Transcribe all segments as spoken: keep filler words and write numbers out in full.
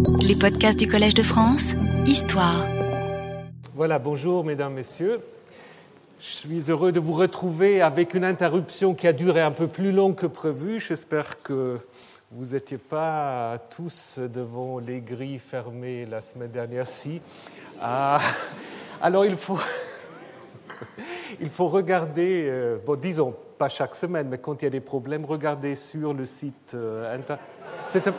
Les podcasts du Collège de France, Histoire. Voilà, bonjour mesdames, messieurs. Je suis heureux de vous retrouver avec une interruption qui a duré un peu plus long que prévu. J'espère que vous n'étiez pas tous devant les grilles fermées la semaine dernière. Si. Ah, alors il faut, il faut regarder, euh, bon disons, pas chaque semaine, mais quand il y a des problèmes, regardez sur le site euh, internet. C'était...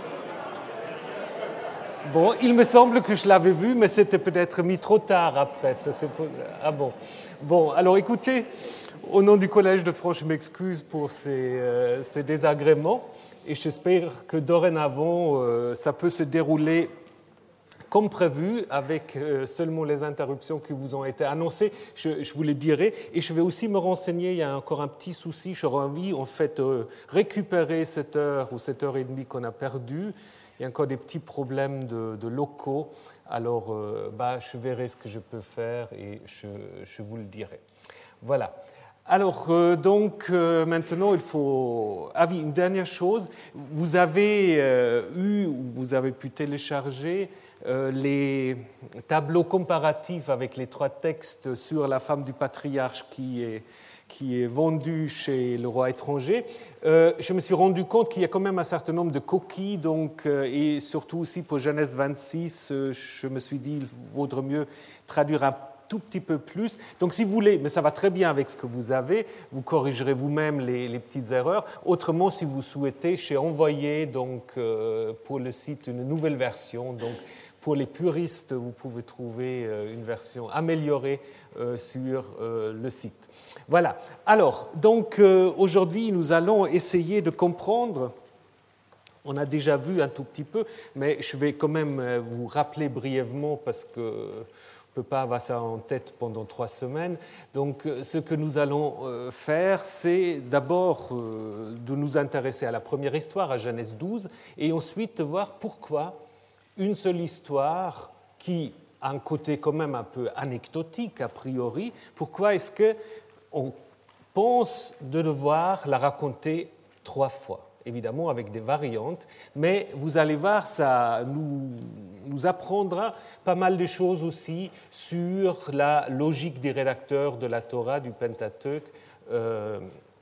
Bon, il me semble que je l'avais vu, mais c'était peut-être mis trop tard après. Ça, c'est... Ah bon. Bon, alors écoutez, au nom du Collège de France, je m'excuse pour ces, euh, ces désagréments et j'espère que dorénavant, euh, ça peut se dérouler comme prévu, avec euh, seulement les interruptions qui vous ont été annoncées. Je, je vous les dirai. Et je vais aussi me renseigner, il y a encore un petit souci, j'aurais envie en fait euh, récupérer cette heure ou cette heure et demie qu'on a perdue. Il y a encore des petits problèmes de, de locaux, alors euh, bah, je verrai ce que je peux faire et je, je vous le dirai. Voilà. Alors, euh, donc, euh, maintenant, il faut... Ah oui, une dernière chose. Vous avez euh, eu, ou vous avez pu télécharger euh, les tableaux comparatifs avec les trois textes sur la femme du patriarche qui est... qui est vendu chez le roi étranger, euh, je me suis rendu compte qu'il y a quand même un certain nombre de coquilles, donc, euh, et surtout aussi pour Genèse vingt-six, euh, je me suis dit qu'il vaudrait mieux traduire un tout petit peu plus. Donc si vous voulez, mais ça va très bien avec ce que vous avez, vous corrigerez vous-même les, les petites erreurs. Autrement, si vous souhaitez, j'ai envoyé donc, euh, pour le site une nouvelle version. Donc, pour les puristes, vous pouvez trouver euh, une version améliorée euh, sur euh, le site. Voilà. Alors, donc euh, aujourd'hui, nous allons essayer de comprendre. On a déjà vu un tout petit peu, mais je vais quand même vous rappeler brièvement parce que on ne peut pas avoir ça en tête pendant trois semaines. Donc, ce que nous allons faire, c'est d'abord de nous intéresser à la première histoire, à Genèse douze, et ensuite de voir pourquoi une seule histoire qui a un côté quand même un peu anecdotique a priori, pourquoi est-ce qu'on pense de devoir la raconter trois fois ? Évidemment avec des variantes, mais vous allez voir, ça nous, nous apprendra pas mal de choses aussi sur la logique des rédacteurs de la Torah, du Pentateuque. Euh,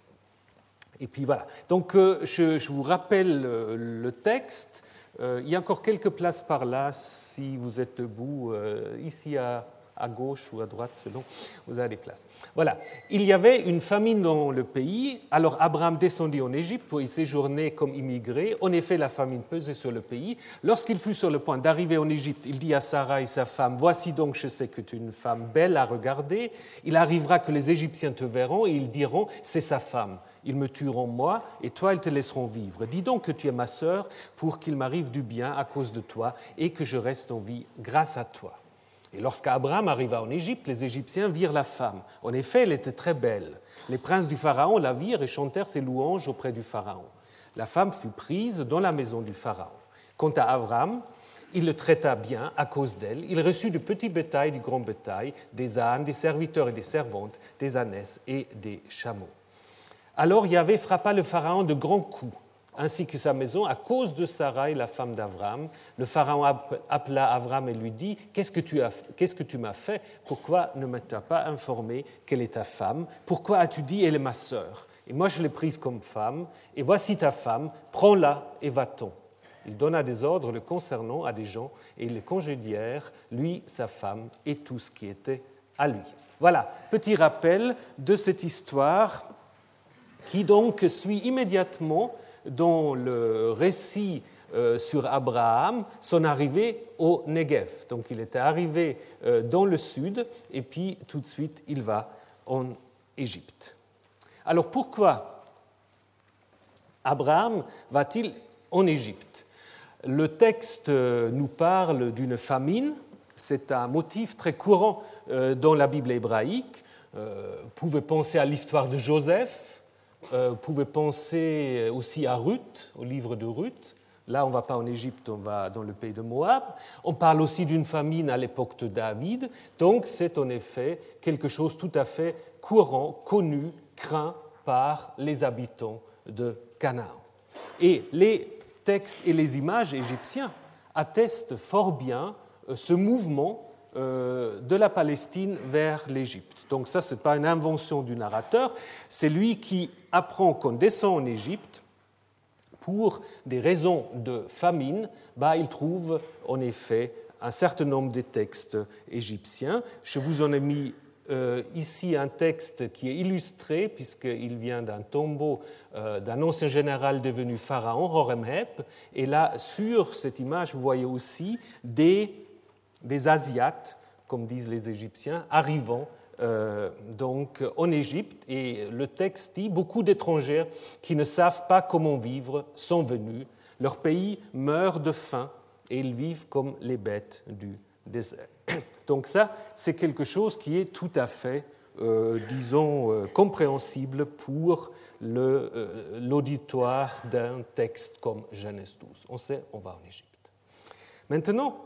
et puis voilà. Donc euh, je, je vous rappelle le, le texte. Euh, il y a encore quelques places par là, si vous êtes debout, euh, ici à... à gauche ou à droite, selon, vous avez des places. Voilà. Il y avait une famine dans le pays, alors Abraham descendit en Égypte pour y séjourner comme immigré. En effet, la famine pesait sur le pays. Lorsqu'il fut sur le point d'arriver en Égypte, il dit à Sarai, sa femme, « Voici donc, je sais que tu es une femme belle à regarder. Il arrivera que les Égyptiens te verront et ils diront, c'est sa femme. Ils me tueront moi, et toi, ils te laisseront vivre. Dis donc que tu es ma sœur pour qu'il m'arrive du bien à cause de toi et que je reste en vie grâce à toi. » Et lorsqu'Abraham arriva en Égypte, les Égyptiens virent la femme. En effet, elle était très belle. Les princes du Pharaon la virent et chantèrent ses louanges auprès du Pharaon. La femme fut prise dans la maison du Pharaon. Quant à Abraham, il le traita bien à cause d'elle. Il reçut du petit bétail, du grand bétail, des ânes, des serviteurs et des servantes, des ânesses et des chameaux. Alors Yahvé frappa le Pharaon de grands coups, ainsi que sa maison, à cause de Sarai, la femme d'Abraham. Le Pharaon appela Abraham et lui dit, « Qu'est-ce que tu as, qu'est-ce que tu m'as fait ? Pourquoi ne m'as-tu pas informé qu'elle est ta femme ? Pourquoi as-tu dit, elle est ma sœur ? Et moi, je l'ai prise comme femme, et voici ta femme, prends-la et va-t'en. » Il donna des ordres le concernant à des gens, et ils le congédièrent, lui, sa femme, et tout ce qui était à lui. Voilà, petit rappel de cette histoire qui donc suit immédiatement dans le récit euh, sur Abraham, son arrivée au Negev. Donc il était arrivé euh, dans le sud et puis tout de suite il va en Égypte. Alors pourquoi Abraham va-t-il en Égypte ? Le texte nous parle d'une famine, c'est un motif très courant euh, dans la Bible hébraïque. Euh, vous pouvez penser à l'histoire de Joseph. Euh, vous pouvez penser aussi à Ruth, au livre de Ruth. Là, on ne va pas en Égypte, on va dans le pays de Moab. On parle aussi d'une famine à l'époque de David. Donc, c'est en effet quelque chose tout à fait courant, connu, craint par les habitants de Canaan. Et les textes et les images égyptiens atteste fort bien ce mouvement de la Palestine vers l'Égypte. Donc ça, ce n'est pas une invention du narrateur, c'est lui qui apprend qu'on descend en Égypte pour des raisons de famine. Bah, il trouve en effet un certain nombre de textes égyptiens. Je vous en ai mis euh, ici un texte qui est illustré puisqu'il vient d'un tombeau euh, d'un ancien général devenu pharaon, Horemheb. Et là, sur cette image, vous voyez aussi des des Asiates, comme disent les Égyptiens, arrivant euh, donc en Égypte. Et le texte dit « Beaucoup d'étrangers qui ne savent pas comment vivre sont venus. Leur pays meurt de faim et ils vivent comme les bêtes du désert. » Donc ça, c'est quelque chose qui est tout à fait, euh, disons, euh, compréhensible pour le, euh, l'auditoire d'un texte comme Genèse douze. On sait, on va en Égypte. Maintenant,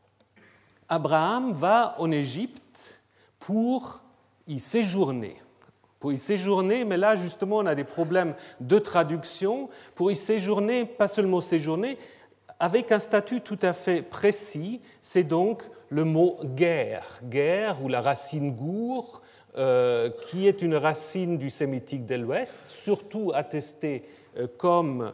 Abraham va en Égypte pour y séjourner. Pour y séjourner, mais là justement on a des problèmes de traduction. Pour y séjourner, pas seulement séjourner, avec un statut tout à fait précis, c'est donc le mot guerre. Guerre ou la racine gour, euh, qui est une racine du sémitique de l'Ouest, surtout attestée euh, comme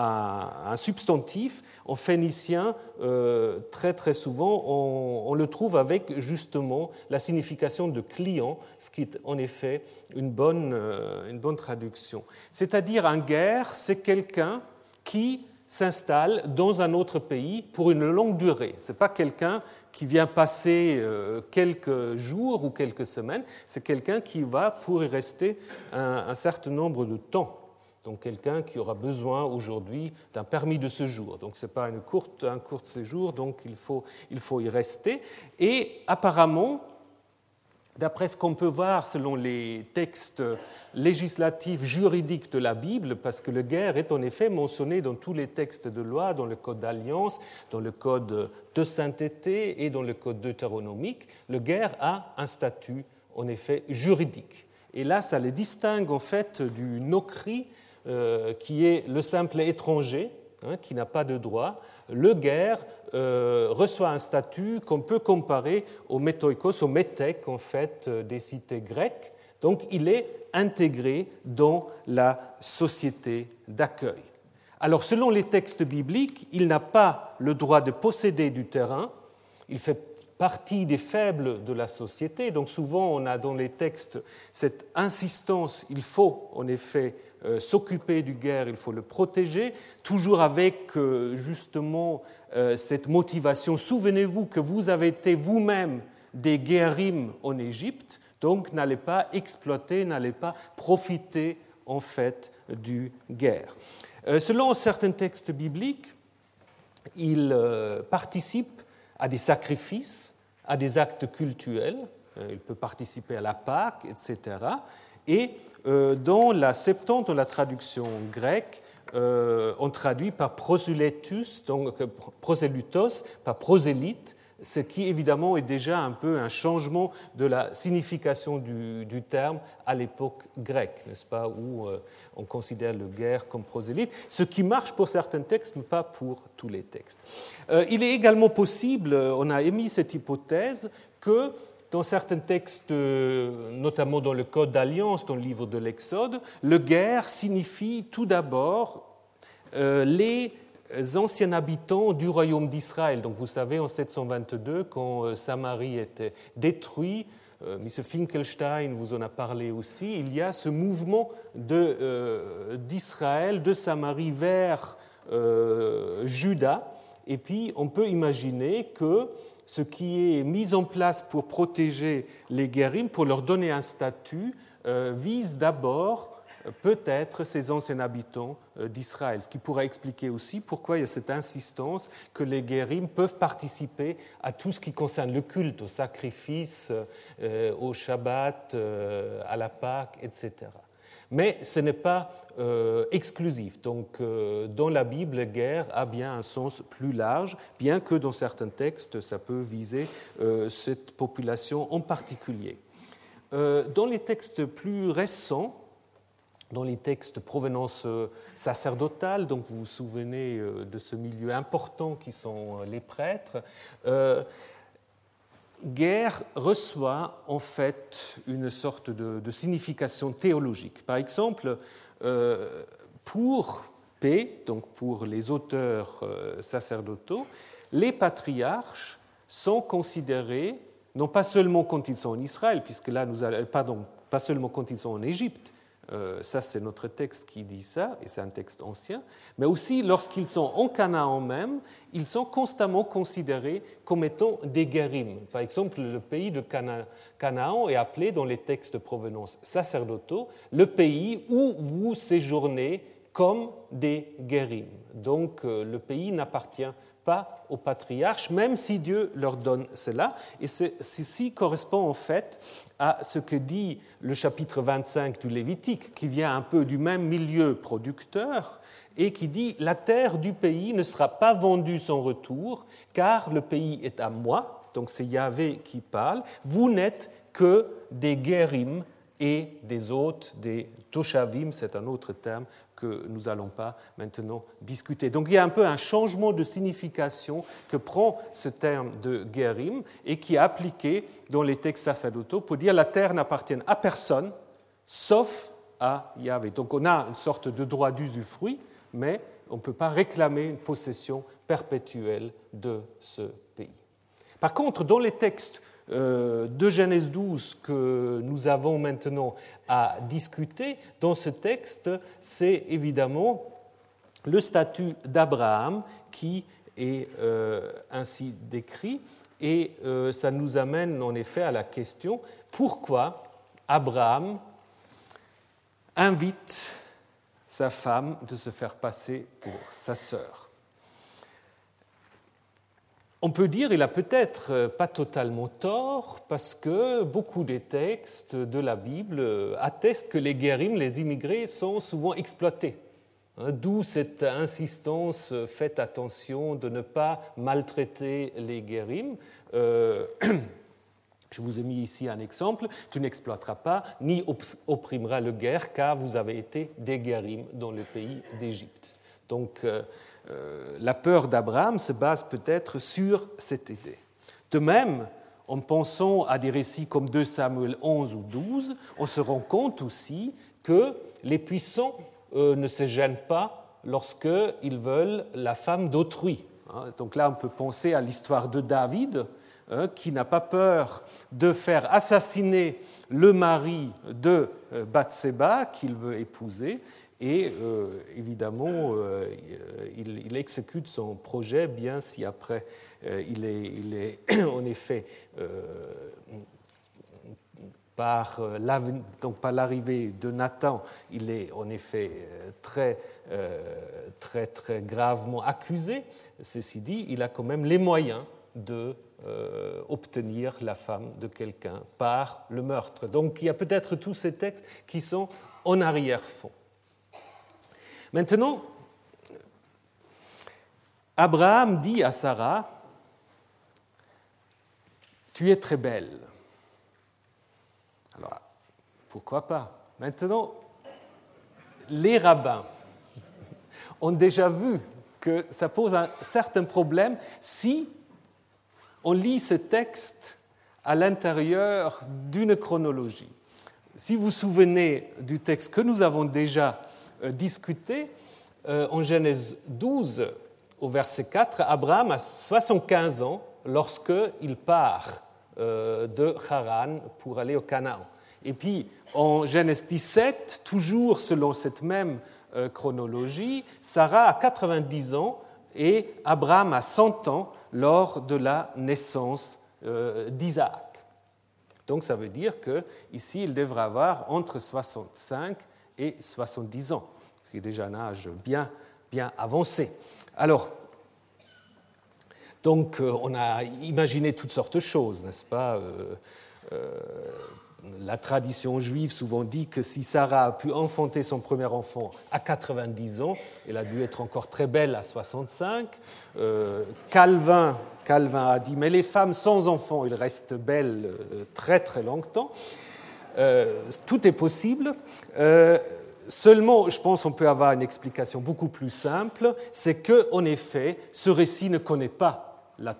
un substantif. En phénicien, euh, très très souvent, on, on le trouve avec justement la signification de client, ce qui est en effet une bonne, euh, une bonne traduction. C'est-à-dire un guerre, c'est quelqu'un qui s'installe dans un autre pays pour une longue durée. Ce n'est pas quelqu'un qui vient passer euh, quelques jours ou quelques semaines, c'est quelqu'un qui va pour y rester un, un certain nombre de temps. Donc quelqu'un qui aura besoin aujourd'hui d'un permis de séjour. Donc ce n'est pas une courte, un court séjour, donc il faut, il faut y rester. Et apparemment, d'après ce qu'on peut voir selon les textes législatifs juridiques de la Bible, parce que le guerre est en effet mentionné dans tous les textes de loi, dans le Code d'alliance, dans le Code de sainteté et dans le Code deutéronomique, le guerre a un statut en effet juridique. Et là, ça le distingue en fait du nokri, Euh, qui est le simple étranger, hein, qui n'a pas de droit. Le guerre euh, reçoit un statut qu'on peut comparer au métoikos, au métèque en fait, des cités grecques. Donc il est intégré dans la société d'accueil. Alors selon les textes bibliques, il n'a pas le droit de posséder du terrain, il fait partie des faibles de la société. Donc souvent on a dans les textes cette insistance, il faut en effet Euh, s'occuper du guerre, il faut le protéger, toujours avec euh, justement euh, cette motivation. Souvenez-vous que vous avez été vous-même des guerrim en Égypte, donc n'allez pas exploiter, n'allez pas profiter en fait du guerre. Euh, selon certains textes bibliques, il euh, participe à des sacrifices, à des actes cultuels, euh, il peut participer à la Pâque, et cetera. Et euh, dans la Septante, dans la traduction grecque, euh, on traduit par prosélytus, donc prosélytos, par prosélyte, ce qui évidemment est déjà un peu un changement de la signification du, du terme à l'époque grecque, n'est-ce pas, où euh, on considère le guerre comme prosélyte, ce qui marche pour certains textes, mais pas pour tous les textes. Euh, il est également possible, on a émis cette hypothèse, que dans certains textes, notamment dans le Code d'alliance, dans le livre de l'Exode, le guerre signifie tout d'abord euh, les anciens habitants du royaume d'Israël. Donc vous savez, en sept cent vingt-deux, quand euh, Samarie était détruite, euh, M. Finkelstein vous en a parlé aussi, il y a ce mouvement de, euh, d'Israël, de Samarie vers euh, Juda. Et puis on peut imaginer que ce qui est mis en place pour protéger les guérim, pour leur donner un statut, euh, vise d'abord euh, peut-être ces anciens habitants euh, d'Israël, ce qui pourrait expliquer aussi pourquoi il y a cette insistance que les guérim peuvent participer à tout ce qui concerne le culte, au sacrifice, euh, au Shabbat, euh, à la Pâque, et cetera. Mais ce n'est pas euh, exclusif. Donc, euh, dans la Bible, guerre a bien un sens plus large, bien que dans certains textes, ça peut viser euh, cette population en particulier. Euh, dans les textes plus récents, dans les textes de provenance sacerdotale, donc vous vous souvenez de ce milieu important qui sont les prêtres, euh, Ger reçoit en fait une sorte de, de signification théologique. Par exemple, euh, pour P, donc pour les auteurs euh, sacerdotaux, les patriarches sont considérés, non pas seulement quand ils sont en Israël, puisque là, nous allons, pardon, pas seulement quand ils sont en Égypte, euh, ça c'est notre texte qui dit ça, et c'est un texte ancien, mais aussi lorsqu'ils sont en Canaan même, ils sont constamment considérés comme étant des guérim. Par exemple, le pays de Cana- Canaan est appelé dans les textes de provenance sacerdotaux le pays où vous séjournez comme des guérim. Donc euh, le pays n'appartient pas aux patriarches, même si Dieu leur donne cela. Et ceci correspond en fait à ce que dit le chapitre vingt-cinq du Lévitique, qui vient un peu du même milieu producteur, et qui dit « La terre du pays ne sera pas vendue sans retour, car le pays est à moi », donc c'est Yahvé qui parle, « vous n'êtes que des guérim et des hôtes, des toshavim », c'est un autre terme que nous n'allons pas maintenant discuter. Donc il y a un peu un changement de signification que prend ce terme de guérim et qui est appliqué dans les textes sacerdotaux pour dire la terre n'appartient à personne sauf à Yahvé. Donc on a une sorte de droit d'usufruit, mais on ne peut pas réclamer une possession perpétuelle de ce pays. Par contre, dans les textes de Genèse douze que nous avons maintenant à discuter, dans ce texte, c'est évidemment le statut d'Abraham qui est euh, ainsi décrit, et euh, ça nous amène en effet à la question pourquoi Abraham invite sa femme de se faire passer pour sa sœur. On peut dire qu'il a peut-être pas totalement tort, parce que beaucoup des textes de la Bible attestent que les guérim, les immigrés, sont souvent exploités. D'où cette insistance, faites attention de ne pas maltraiter les guérim. Euh, je vous ai mis ici un exemple, tu n'exploiteras pas ni opprimeras le guerre, car vous avez été des guérim dans le pays d'Égypte. Donc, euh, Euh, la peur d'Abraham se base peut-être sur cette idée. De même, en pensant à des récits comme deux Samuel onze ou douze, on se rend compte aussi que les puissants euh, ne se gênent pas lorsqu'ils veulent la femme d'autrui. Donc là, on peut penser à l'histoire de David, hein, qui n'a pas peur de faire assassiner le mari de Bathséba qu'il veut épouser. Et euh, évidemment, euh, il, il exécute son projet, bien si après euh, il, est, il est en effet euh, par, donc par l'arrivée de Nathan, il est en effet très, euh, très, très gravement accusé. Ceci dit, il a quand même les moyens de euh, obtenir la femme de quelqu'un par le meurtre. Donc il y a peut-être tous ces textes qui sont en arrière-fond. Maintenant, Abraham dit à Sarah, « Tu es très belle. » Alors, pourquoi pas ? Maintenant, les rabbins ont déjà vu que ça pose un certain problème si on lit ce texte à l'intérieur d'une chronologie. Si vous vous souvenez du texte que nous avons déjà discuté, euh, en Genèse douze, au verset quatre, Abraham a soixante-quinze ans lorsqu'il part euh, de Haran pour aller au Canaan. Et puis, en Genèse dix-sept, toujours selon cette même euh, chronologie, Sarah a quatre-vingt-dix ans et Abraham a cent ans lors de la naissance euh, d'Isaac. Donc, ça veut dire qu'ici, il devrait avoir entre soixante-cinq et soixante-dix ans, ce qui est déjà un âge bien, bien avancé. Alors, donc, on a imaginé toutes sortes de choses, n'est-ce pas ? euh, euh, La tradition juive souvent dit que si Sarah a pu enfanter son premier enfant à quatre-vingt-dix ans, elle a dû être encore très belle à soixante-cinq. Euh, Calvin, Calvin a dit « Mais les femmes sans enfants, elles restent belles très très longtemps ». Euh, tout est possible. Euh, seulement, je pense qu'on peut avoir une explication beaucoup plus simple, c'est qu'en effet, ce récit ne connaît pas La,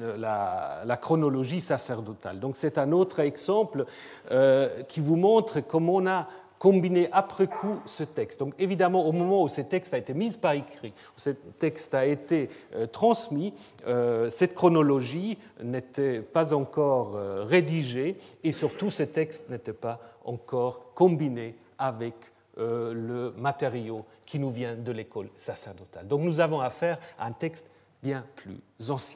la, la chronologie sacerdotale. Donc c'est un autre exemple euh, qui vous montre comment on a combiné après coup ce texte. Donc évidemment, au moment où ce texte a été mis par écrit, où ce texte a été euh, transmis, euh, cette chronologie n'était pas encore euh, rédigée et surtout ce texte n'était pas encore combiné avec euh, le matériau qui nous vient de l'école sacerdotale. Donc nous avons affaire à un texte bien plus ancien.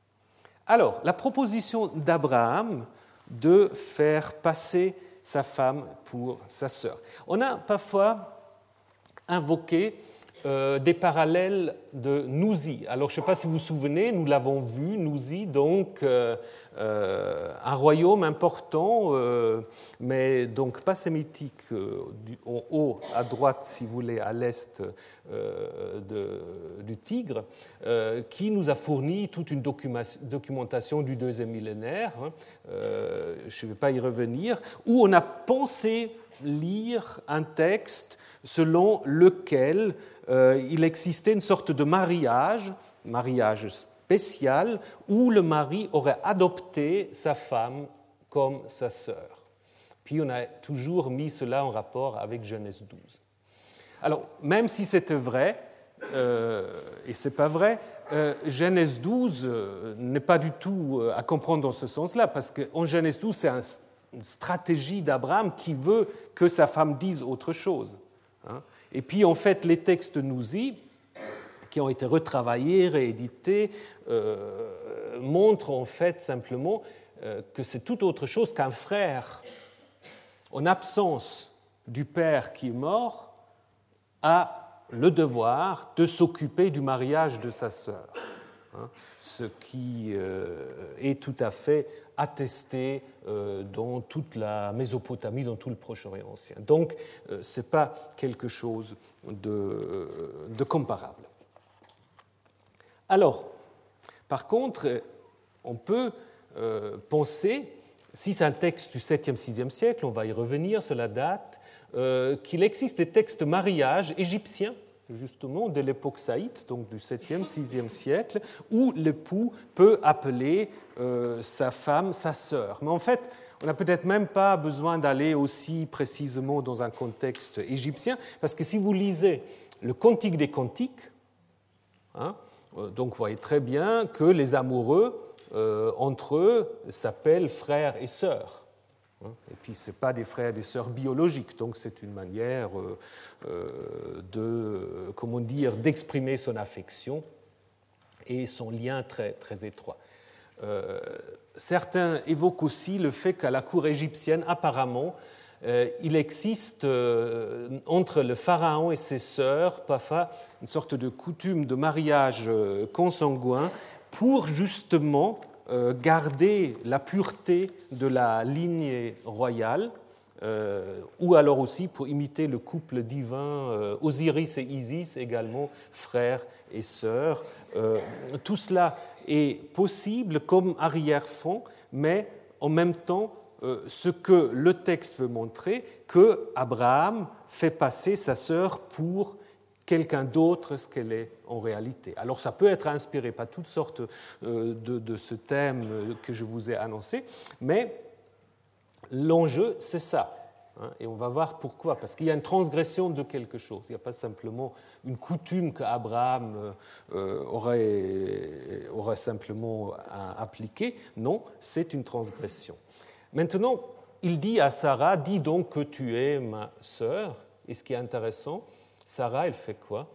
Alors, la proposition d'Abraham de faire passer sa femme pour sa sœur. On a parfois invoqué euh, des parallèles de Nouzi. Alors, je ne sais pas si vous vous souvenez, nous l'avons vu, Nouzi, donc euh, euh, un royaume important, euh, mais donc pas sémitique, euh, du, en haut à droite, si vous voulez, à l'est euh, de, du Tigre, euh, qui nous a fourni toute une documentation du deuxième millénaire, hein, euh, je ne vais pas y revenir, où on a pensé lire un texte selon lequel euh, il existait une sorte de mariage, mariage spécial, où le mari aurait adopté sa femme comme sa sœur. Puis on a toujours mis cela en rapport avec Genèse douze. Alors, même si c'était vrai, euh, et ce n'est pas vrai, euh, Genèse douze euh, n'est pas du tout à comprendre dans ce sens-là, parce qu'en Genèse douze, c'est un une stratégie d'Abraham qui veut que sa femme dise autre chose. Et puis, en fait, les textes Nouzi, qui ont été retravaillés, réédités, euh, montrent en fait simplement euh, que c'est tout autre chose qu'un frère, en absence du père qui est mort, a le devoir de s'occuper du mariage de sa sœur. Ce qui euh, est tout à fait attesté euh, dans toute la Mésopotamie, dans tout le Proche-Orient ancien. Donc, euh, ce n'est pas quelque chose de, de comparable. Alors, par contre, on peut euh, penser, si c'est un texte du septième sixième siècle, on va y revenir sur la date, euh, qu'il existe des textes mariage égyptiens, justement de l'époque saïte, donc du septième sixième siècle, où l'époux peut appeler euh, sa femme sa sœur. Mais en fait, on n'a peut-être même pas besoin d'aller aussi précisément dans un contexte égyptien, parce que si vous lisez le Cantique des Cantiques, hein, donc vous voyez très bien que les amoureux, euh, entre eux, s'appellent frères et sœurs. Et puis, ce n'est pas des frères et des sœurs biologiques, donc c'est une manière euh, de, comment dire, d'exprimer son affection et son lien très, très étroit. Euh, certains évoquent aussi le fait qu'à la cour égyptienne, apparemment, euh, il existe euh, entre le pharaon et ses sœurs parfois une sorte de coutume de mariage consanguin pour justement garder la pureté de la lignée royale, euh, ou alors aussi pour imiter le couple divin euh, Osiris et Isis, également frères et sœurs. Euh, tout cela est possible comme arrière-fond, mais en même temps, euh, ce que le texte veut montrer, que Abraham fait passer sa sœur pour quelqu'un d'autre ce qu'elle est en réalité. Alors ça peut être inspiré par toutes sortes de, de ce thème que je vous ai annoncé, mais l'enjeu, c'est ça. Et on va voir pourquoi. Parce qu'il y a une transgression de quelque chose. Il n'y a pas simplement une coutume qu'Abraham aurait, aurait simplement appliquée. Non, c'est une transgression. Maintenant, il dit à Sarah, « Dis donc que tu es ma sœur. » Et ce qui est intéressant, Sarah, elle fait quoi?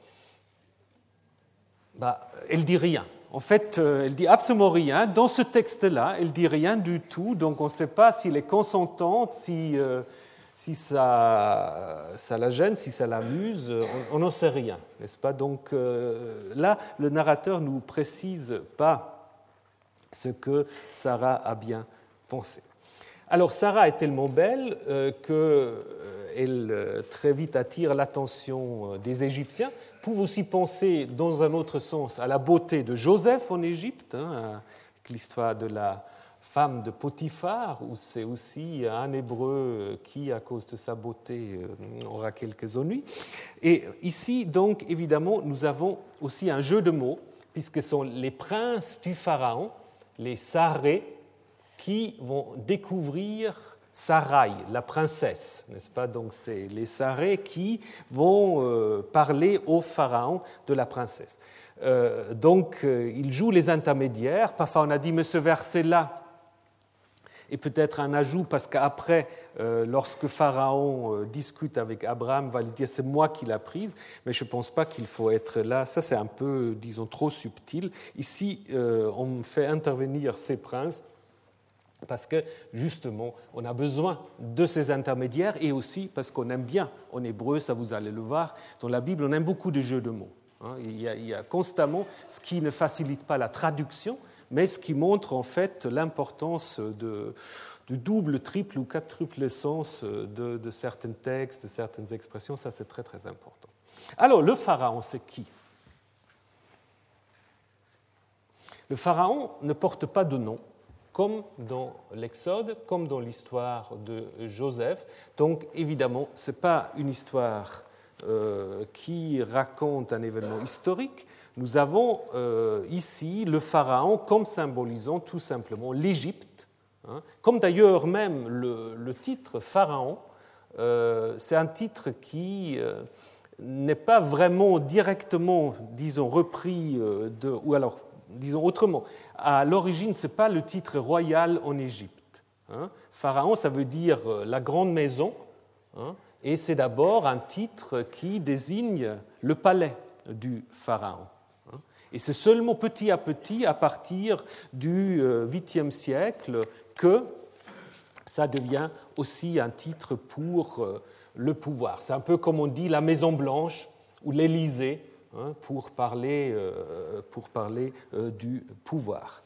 Bah, elle dit rien. En fait, elle dit absolument rien. Dans ce texte-là, elle dit rien du tout. Donc, on ne sait pas s'il est consentante, si, euh, si ça, ça la gêne, si ça l'amuse. On n'en sait rien, n'est-ce pas? Donc, euh, là, le narrateur ne nous précise pas ce que Sarah a bien pensé. Alors, Sarah est tellement belle euh, qu'elle euh, très vite attire l'attention des Égyptiens. Vous pouvez aussi penser, dans un autre sens, à la beauté de Joseph en Égypte, hein, avec l'histoire de la femme de Potiphar, ou c'est aussi un Hébreu qui, à cause de sa beauté, aura quelques ennuis. Et ici, donc, évidemment, nous avons aussi un jeu de mots, puisque ce sont les princes du Pharaon, les Sarés, qui vont découvrir Sarai, la princesse, n'est-ce pas? Donc c'est les Sarés qui vont euh, parler au Pharaon de la princesse. Euh, donc euh, ils jouent les intermédiaires. Parfois on a dit, mais ce verset-là est peut-être un ajout, parce qu'après, euh, lorsque Pharaon euh, discute avec Abraham, va lui dire, c'est moi qui l'ai prise, mais je ne pense pas qu'il faut être là. Ça, c'est un peu, disons, trop subtil. Ici, euh, on fait intervenir ces princes, parce que, justement, on a besoin de ces intermédiaires, et aussi parce qu'on aime bien, en hébreu, ça vous allez le voir, dans la Bible, on aime beaucoup de jeux de mots. Il y a, il y a constamment ce qui ne facilite pas la traduction, mais ce qui montre en fait l'importance de, du double, triple ou quadruple sens de, de certains textes, de certaines expressions. Ça, c'est très, très important. Alors, le pharaon, c'est qui? Le pharaon ne porte pas de nom, comme dans l'Exode, comme dans l'histoire de Joseph. Donc, évidemment, ce n'est pas une histoire euh, qui raconte un événement historique. Nous avons euh, ici le pharaon comme symbolisant tout simplement l'Égypte, hein, comme d'ailleurs même le, le titre pharaon, euh, c'est un titre qui euh, n'est pas vraiment directement, disons, repris, euh, de, ou alors, disons autrement, à l'origine, ce n'est pas le titre royal en Égypte. Hein. Pharaon, ça veut dire la grande maison, hein, et c'est d'abord un titre qui désigne le palais du pharaon. Et c'est seulement petit à petit, à partir du huitième siècle, que ça devient aussi un titre pour le pouvoir. C'est un peu comme on dit la Maison Blanche ou l'Élysée, hein, pour parler, pour parler du pouvoir.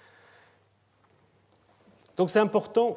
Donc c'est important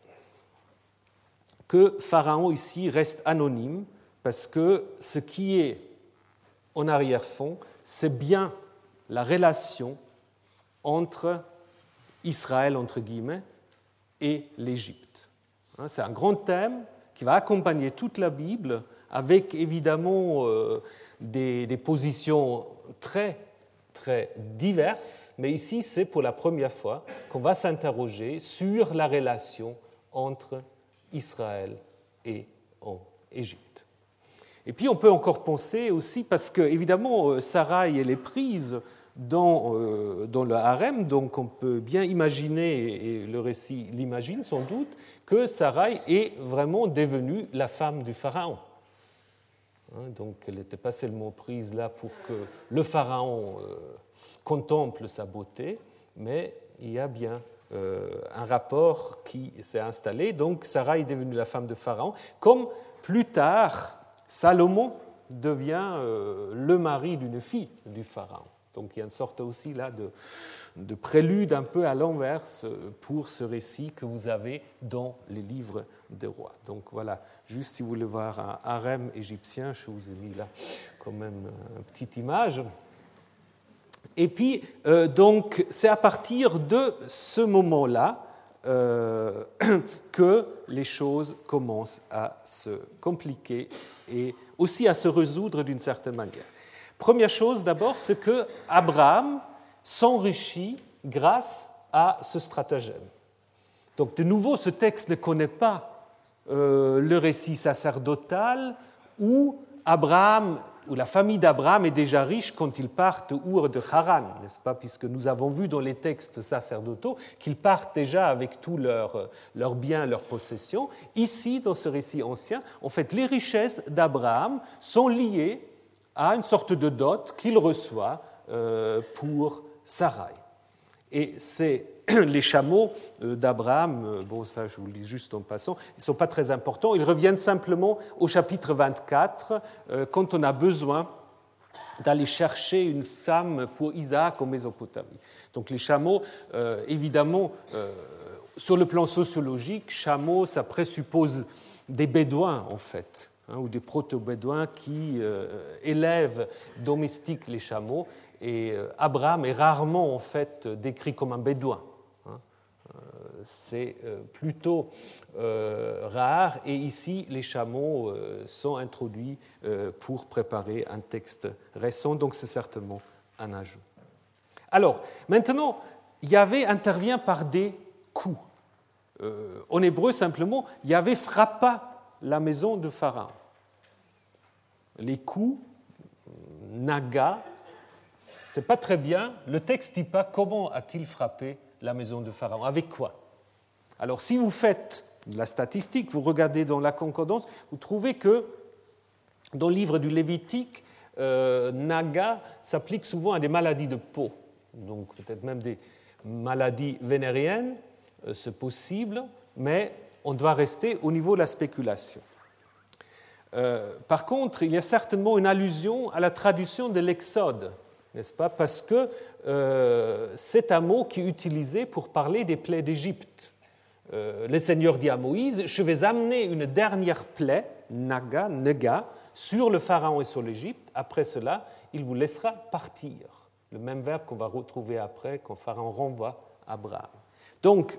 que Pharaon ici reste anonyme, parce que ce qui est en arrière-fond, c'est bien la relation entre Israël, entre guillemets, et l'Égypte. C'est un grand thème qui va accompagner toute la Bible, avec évidemment euh, des, des positions très, très diverses, mais ici, c'est pour la première fois qu'on va s'interroger sur la relation entre Israël et en Égypte. Et puis on peut encore penser aussi, parce que évidemment Sarai elle est prise dans, euh, dans le harem, donc on peut bien imaginer, et le récit l'imagine sans doute, que Sarai est vraiment devenue la femme du pharaon. Hein, donc elle n'était pas seulement prise là pour que le pharaon euh, contemple sa beauté, mais il y a bien euh, un rapport qui s'est installé. Donc Sarai est devenue la femme de pharaon, comme plus tard Salomon devient euh, le mari d'une fille du pharaon. Donc il y a une sorte aussi là de, de prélude un peu à l'inverse pour ce récit que vous avez dans les livres des rois. Donc voilà, juste si vous voulez voir un harem égyptien, je vous ai mis là quand même une petite image. Et puis, euh, donc, c'est à partir de ce moment-là euh, que les choses commencent à se compliquer et aussi à se résoudre d'une certaine manière. Première chose d'abord, c'est que Abraham s'enrichit grâce à ce stratagème. Donc de nouveau, ce texte ne connaît pas euh, le récit sacerdotal où Abraham, où la famille d'Abraham est déjà riche quand ils partent Our de Haran, n'est-ce pas? Puisque nous avons vu dans les textes sacerdotaux qu'ils partent déjà avec tous leurs leurs biens, leurs possessions. Ici, dans ce récit ancien, en fait, les richesses d'Abraham sont liées à une sorte de dot qu'il reçoit euh, pour Sarai. Et c'est les chameaux d'Abraham, bon ça je vous le dis juste en passant, ils ne sont pas très importants, ils reviennent simplement au chapitre vingt-quatre, euh, quand on a besoin d'aller chercher une femme pour Isaac en Mésopotamie. Donc les chameaux, euh, évidemment, euh, sur le plan sociologique, chameaux, ça présuppose des bédouins en fait, hein, ou des proto-bédouins qui euh, élèvent, domestiquent les chameaux. Et Abraham est rarement en fait décrit comme un bédouin. c'est euh, plutôt euh, rare, et ici les chameaux euh, sont introduits euh, pour préparer un texte récent, donc c'est certainement un ajout. Alors, maintenant, Yahvé intervient par des coups. Euh, en hébreu, simplement, Yahvé frappa la maison de Pharaon. Les coups, naga, c'est pas très bien. Le texte ne dit pas comment a-t-il frappé la maison de Pharaon, avec quoi. Alors, si vous faites de la statistique, vous regardez dans la concordance, vous trouvez que dans le livre du Lévitique, euh, naga s'applique souvent à des maladies de peau, donc peut-être même des maladies vénériennes, euh, c'est possible, mais on doit rester au niveau de la spéculation. Euh, par contre, il y a certainement une allusion à la traduction de l'Exode, n'est-ce pas? Parce que euh, c'est un mot qui est utilisé pour parler des plaies d'Égypte. Euh, le Seigneur dit à Moïse, je vais amener une dernière plaie, naga, nega, sur le Pharaon et sur l'Égypte. Après cela, il vous laissera partir. Le même verbe qu'on va retrouver après quand Pharaon renvoie Abraham. Donc,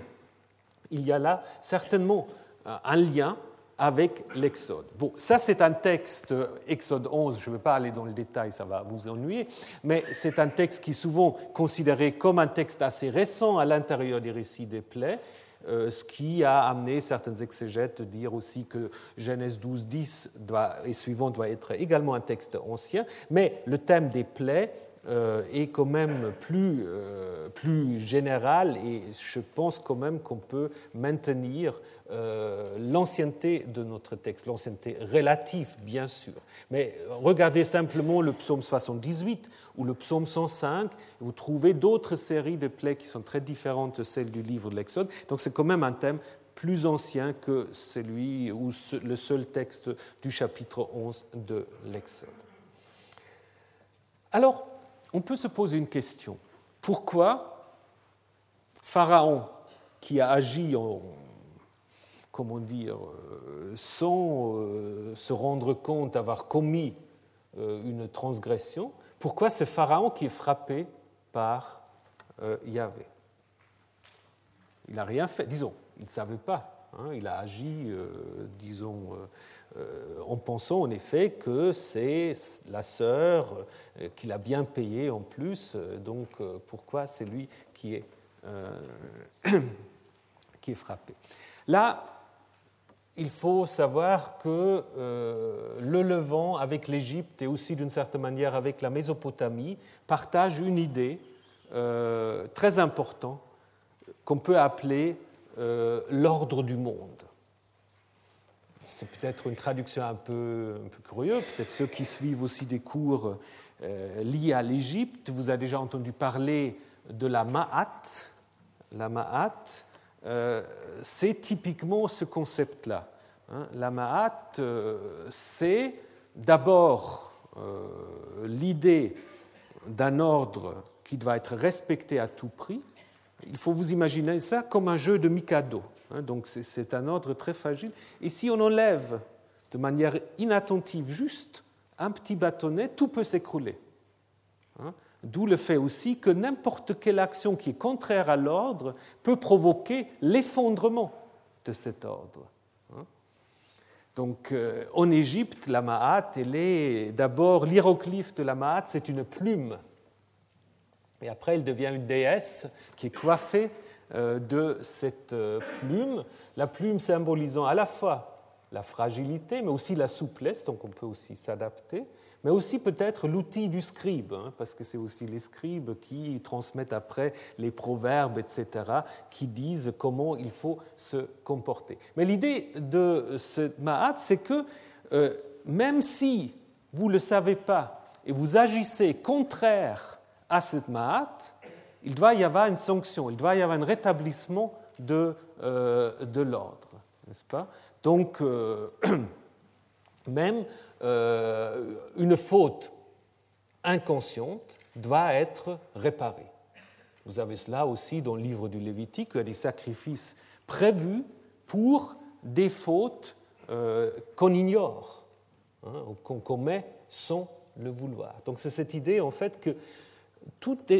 il y a là certainement un lien avec l'Exode. Bon, ça c'est un texte, Exode onze, je ne vais pas aller dans le détail, ça va vous ennuyer, mais c'est un texte qui est souvent considéré comme un texte assez récent à l'intérieur des récits des plaies, euh, ce qui a amené certains exégètes de dire aussi que Genèse douze dix doit, et suivant doit être également un texte ancien, mais le thème des plaies Euh, est quand même plus, euh, plus général, et je pense quand même qu'on peut maintenir euh, l'ancienneté de notre texte, l'ancienneté relative bien sûr. Mais regardez simplement le psaume soixante-dix-huit ou le psaume cent cinq, vous trouvez d'autres séries de plaies qui sont très différentes de celles du livre de l'Exode, donc c'est quand même un thème plus ancien que celui ou le seul texte du chapitre onze de l'Exode. Alors, on peut se poser une question. Pourquoi Pharaon, qui a agi en, comment dire, sans se rendre compte d'avoir commis une transgression, pourquoi c'est Pharaon qui est frappé par Yahvé? Il n'a rien fait, disons, il ne savait pas. Hein, il a agi, euh, disons, euh, en pensant en effet que c'est la sœur euh, qu'il a bien payée en plus, euh, donc euh, pourquoi c'est lui qui est, euh, qui est frappé. Là, il faut savoir que euh, le Levant avec l'Égypte et aussi d'une certaine manière avec la Mésopotamie partagent une idée euh, très importante qu'on peut appeler Euh, l'ordre du monde. C'est peut-être une traduction un peu, un peu curieuse, peut-être ceux qui suivent aussi des cours euh, liés à l'Égypte, vous avez déjà entendu parler de la Ma'at. La Ma'at, euh, c'est typiquement ce concept-là. Hein. La Ma'at, euh, c'est d'abord euh, l'idée d'un ordre qui doit être respecté à tout prix. Il faut vous imaginer ça comme un jeu de Mikado. Donc c'est un ordre très fragile. Et si on enlève de manière inattentive juste un petit bâtonnet, tout peut s'écrouler. D'où le fait aussi que n'importe quelle action qui est contraire à l'ordre peut provoquer l'effondrement de cet ordre. Donc en Égypte, la Ma'at, elle est d'abord l'hiéroglyphe de la Ma'at, c'est une plume. Et après, elle devient une déesse qui est coiffée de cette plume, la plume symbolisant à la fois la fragilité, mais aussi la souplesse, donc on peut aussi s'adapter, mais aussi peut-être l'outil du scribe, hein, parce que c'est aussi les scribes qui transmettent après les proverbes, et cetera, qui disent comment il faut se comporter. Mais l'idée de ce Ma'at, c'est que euh, même si vous ne le savez pas et vous agissez contraire à cette Ma'at, il doit y avoir une sanction, il doit y avoir un rétablissement de, euh, de l'ordre, n'est-ce pas? Donc, euh, même euh, une faute inconsciente doit être réparée. Vous avez cela aussi dans le livre du Lévitique, il y a des sacrifices prévus pour des fautes euh, qu'on ignore, hein, qu'on commet sans le vouloir. Donc c'est cette idée en fait que tout est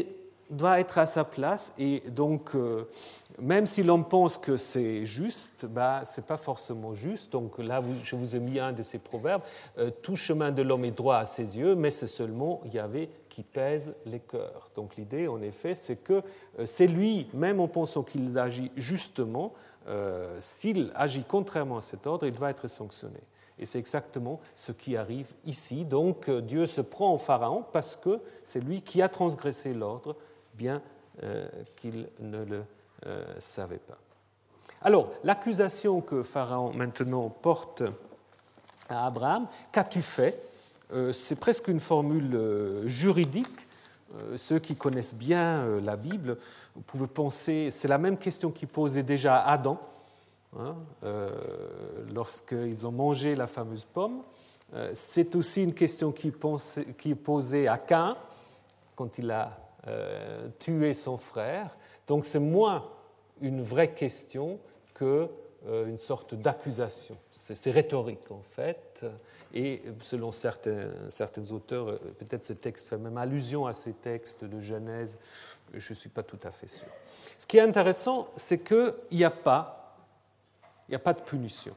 doit être à sa place, et donc, euh, même si l'on pense que c'est juste, bah, ce n'est pas forcément juste. Donc là, vous, je vous ai mis un de ces proverbes. Euh, tout chemin de l'homme est droit à ses yeux, mais c'est seulement Yahvé qui pèse les cœurs. Donc l'idée, en effet, c'est que euh, c'est lui, même en pensant qu'il agit justement, euh, s'il agit contrairement à cet ordre, il va être sanctionné. Et c'est exactement ce qui arrive ici. Donc Dieu se prend au Pharaon parce que c'est lui qui a transgressé l'ordre, bien euh, qu'il ne le euh, savait pas. Alors, l'accusation que Pharaon maintenant porte à Abraham, qu'as-tu fait ? euh, C'est presque une formule euh, juridique. Euh, ceux qui connaissent bien euh, la Bible, vous pouvez penser, c'est la même question qui posait déjà à Adam, hein, euh, lorsqu'ils ont mangé la fameuse pomme. Euh, c'est aussi une question qui, pense, qui est posée à Caïn, quand il a euh, tué son frère. Donc c'est moins une vraie question qu'une euh, sorte d'accusation. C'est, c'est rhétorique en fait, et selon certains, certains auteurs, peut-être ce texte fait même allusion à ces textes de Genèse, je ne suis pas tout à fait sûr. Ce qui est intéressant, c'est qu'il n'y a pas, il n'y a pas de punition.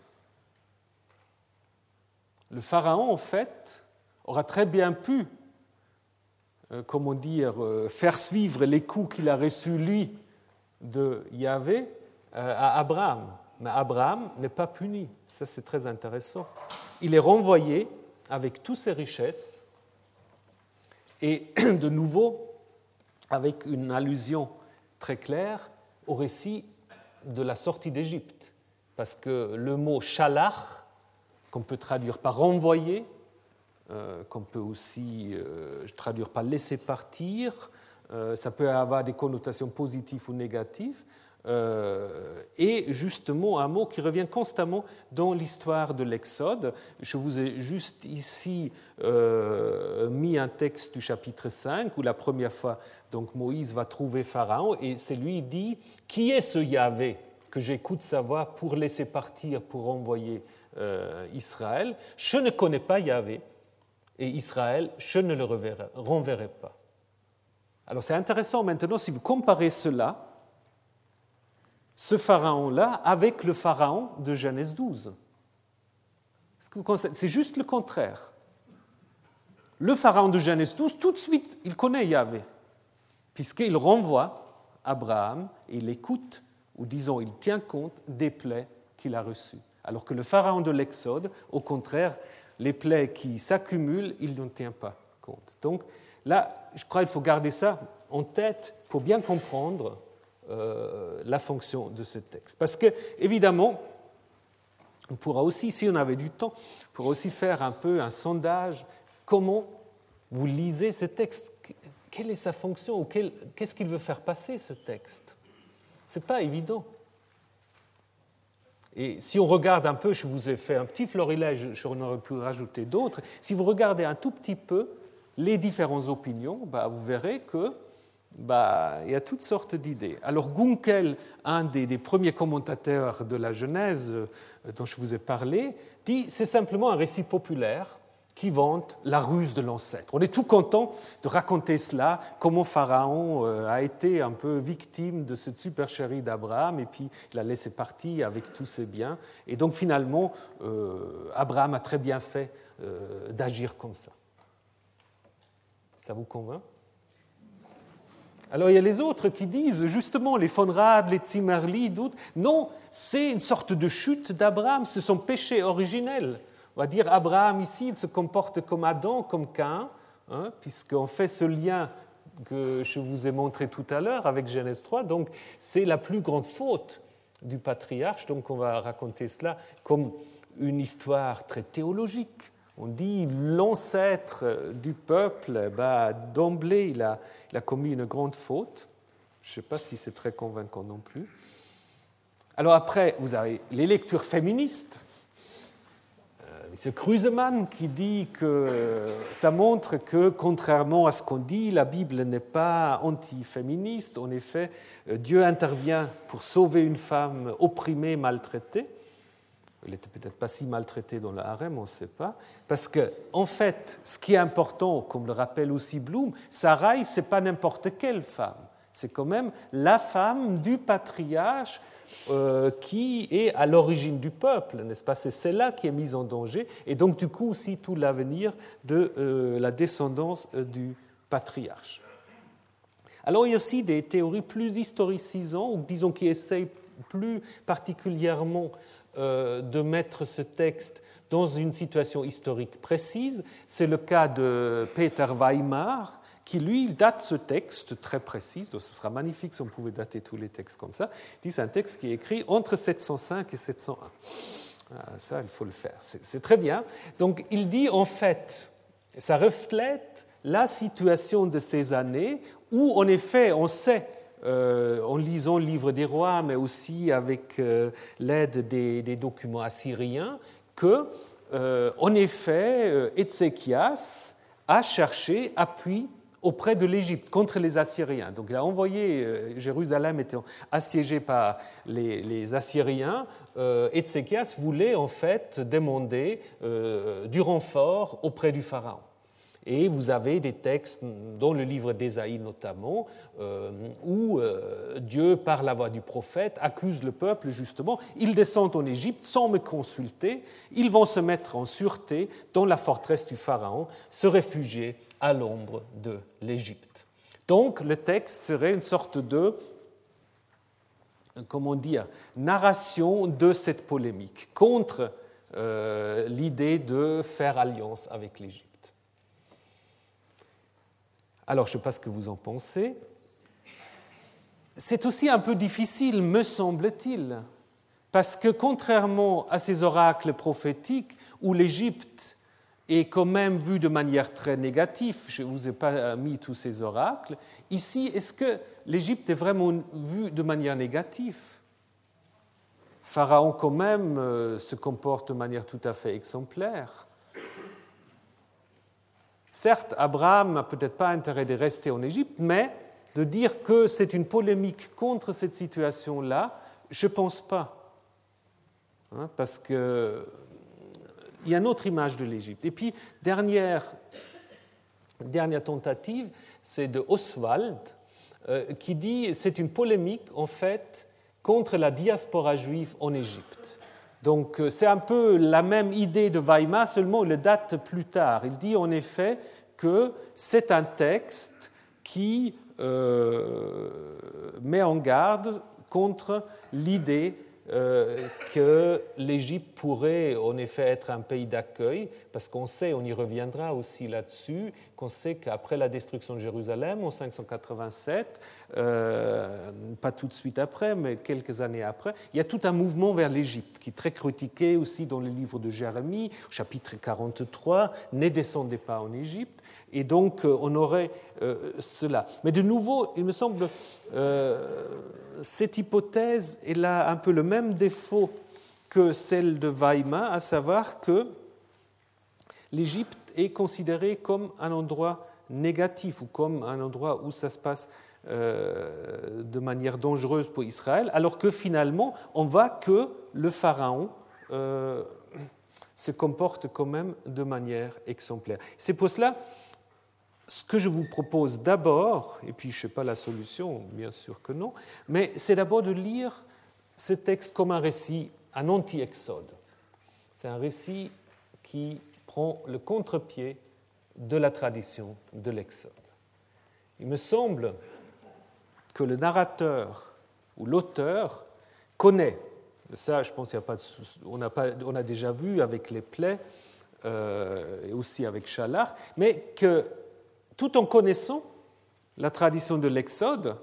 Le Pharaon, en fait, aura très bien pu, euh, comment dire, euh, faire suivre les coups qu'il a reçus, lui, de Yahvé euh, à Abraham. Mais Abraham n'est pas puni. Ça, c'est très intéressant. Il est renvoyé avec toutes ses richesses et, de nouveau, avec une allusion très claire au récit de la sortie d'Égypte. Parce que le mot « shalach », qu'on peut traduire par « renvoyer », euh, qu'on peut aussi euh, traduire par « laisser partir », euh, ça peut avoir des connotations positives ou négatives, euh, et justement un mot qui revient constamment dans l'histoire de l'Exode. Je vous ai juste ici euh, mis un texte du chapitre cinq, où la première fois donc, Moïse va trouver Pharaon, et c'est lui qui dit « Qui est ce Yahvé que j'écoute sa voix pour laisser partir, pour renvoyer euh, Israël ? Je ne connais pas Yahvé, et Israël, je ne le reverrai, renverrai pas. » Alors c'est intéressant maintenant si vous comparez cela, ce pharaon-là, avec le pharaon de Genèse douze. C'est juste le contraire. Le pharaon de Genèse douze, tout de suite, il connaît Yahvé, puisqu'il renvoie Abraham et il écoute, ou disons, il tient compte des plaies qu'il a reçues. Alors que le pharaon de l'Exode, au contraire, les plaies qui s'accumulent, il n'en tient pas compte. Donc là, je crois qu'il faut garder ça en tête pour bien comprendre euh, la fonction de ce texte. Parce que, évidemment, on pourra aussi, si on avait du temps, on pourra aussi faire un peu un sondage. Comment vous lisez ce texte ? Quelle est sa fonction ou quel, qu'est-ce qu'il veut faire passer, ce texte ? Ce n'est pas évident. Et si on regarde un peu, je vous ai fait un petit florilège, j'en aurais pu rajouter d'autres, si vous regardez un tout petit peu les différentes opinions, bah, vous verrez qu'il bah, y a toutes sortes d'idées. Alors Gunkel, un des, des premiers commentateurs de la Genèse euh, dont je vous ai parlé, dit que c'est simplement un récit populaire qui vante la ruse de l'ancêtre. On est tout content de raconter cela, comment Pharaon euh, a été un peu victime de cette supercherie d'Abraham, et puis il l'a laissé partir avec tous ses biens. Et donc finalement, euh, Abraham a très bien fait euh, d'agir comme ça. Ça vous convainc ? Alors il y a les autres qui disent, justement, les von Rad, les Zimmerli, d'autres, non, c'est une sorte de chute d'Abraham, c'est son péché originel. On va dire Abraham ici, il se comporte comme Adam, comme Caïn, hein, puisqu'on fait ce lien que je vous ai montré tout à l'heure avec Genèse trois, donc c'est la plus grande faute du patriarche, donc on va raconter cela comme une histoire très théologique. On dit l'ancêtre du peuple, bah, d'emblée, il a, il a commis une grande faute. Je ne sais pas si c'est très convaincant non plus. Alors après, vous avez les lectures féministes. Euh, M. Krusemann qui dit que ça montre que, contrairement à ce qu'on dit, la Bible n'est pas anti-féministe. En effet, Dieu intervient pour sauver une femme opprimée, maltraitée. Il n'était peut-être pas si maltraité dans le harem, on ne sait pas. Parce que, en fait, ce qui est important, comme le rappelle aussi Bloom, Sarai, ce n'est pas n'importe quelle femme. C'est quand même la femme du patriarche euh, qui est à l'origine du peuple, n'est-ce pas? C'est celle-là qui est mise en danger. Et donc, du coup, aussi tout l'avenir de euh, la descendance euh, du patriarche. Alors, il y a aussi des théories plus historicisantes, ou disons qui essayent plus particulièrement euh, de mettre ce texte dans une situation historique précise. C'est le cas de Peter Weimar, qui, lui, date ce texte très précis, donc ce sera magnifique si on pouvait dater tous les textes comme ça. Il dit c'est un texte qui est écrit entre sept cent cinq et sept cent un. Ah, ça, il faut le faire, c'est, c'est très bien. Donc, il dit, en fait, ça reflète la situation de ces années où, en effet, on sait, euh, en lisant le livre des rois, mais aussi avec euh, l'aide des, des documents assyriens, que, euh, en effet, euh, Ézéchias a cherché appui auprès de l'Égypte contre les Assyriens. Donc il a envoyé, euh, Jérusalem était assiégée par les, les Assyriens, euh, Ézéchias voulait en fait demander euh, du renfort auprès du Pharaon. Et vous avez des textes, dans le livre d'Ésaïe notamment, euh, où euh, Dieu, par la voix du prophète, accuse le peuple justement. Ils descendent en Égypte sans me consulter, ils vont se mettre en sûreté dans la forteresse du Pharaon, se réfugier à l'ombre de l'Égypte. Donc le texte serait une sorte de, comment dire, narration de cette polémique contre euh, l'idée de faire alliance avec l'Égypte. Alors, je ne sais pas ce que vous en pensez. C'est aussi un peu difficile, me semble-t-il, parce que contrairement à ces oracles prophétiques où l'Égypte est quand même vue de manière très négative, je ne vous ai pas mis tous ces oracles, ici, est-ce que l'Égypte est vraiment vue de manière négative? Pharaon, quand même, se comporte de manière tout à fait exemplaire. Certes, Abraham n'a peut-être pas intérêt de rester en Égypte, mais de dire que c'est une polémique contre cette situation-là, je ne pense pas. Hein, parce qu'il y a une autre image de l'Égypte. Et puis, dernière, dernière tentative, c'est de Oswald, euh, qui dit que c'est une polémique, en fait, contre la diaspora juive en Égypte. Donc, c'est un peu la même idée de Weimar, seulement il le date plus tard. Il dit en effet que c'est un texte qui euh, met en garde contre l'idée euh, que l'Égypte pourrait en effet être un pays d'accueil, parce qu'on sait, on y reviendra aussi là-dessus, qu'on sait qu'après la destruction de Jérusalem en cinq cent quatre-vingt-sept, euh, pas tout de suite après, mais quelques années après, il y a tout un mouvement vers l'Égypte qui est très critiqué aussi dans le livre de Jérémie, chapitre quarante-trois, « Ne descendez pas en Égypte ». Et donc, on aurait euh, cela. Mais de nouveau, il me semble, euh, cette hypothèse, elle a un peu le même défaut que celle de Weimar, à savoir que l'Égypte est considérée comme un endroit négatif ou comme un endroit où ça se passe euh, de manière dangereuse pour Israël, alors que finalement, on voit que le Pharaon euh, se comporte quand même de manière exemplaire. C'est pour cela ce que je vous propose d'abord, et puis je ne sais pas la solution, bien sûr que non, mais c'est d'abord de lire ce texte comme un récit, un anti-exode. C'est un récit qui prend le contre-pied de la tradition de l'exode. Il me semble que le narrateur ou l'auteur connaît, ça je pense qu'il n'y a pas de souci, on a, pas, on a déjà vu avec les plaies euh, et aussi avec Chalard, mais que tout en connaissant la tradition de l'Exode,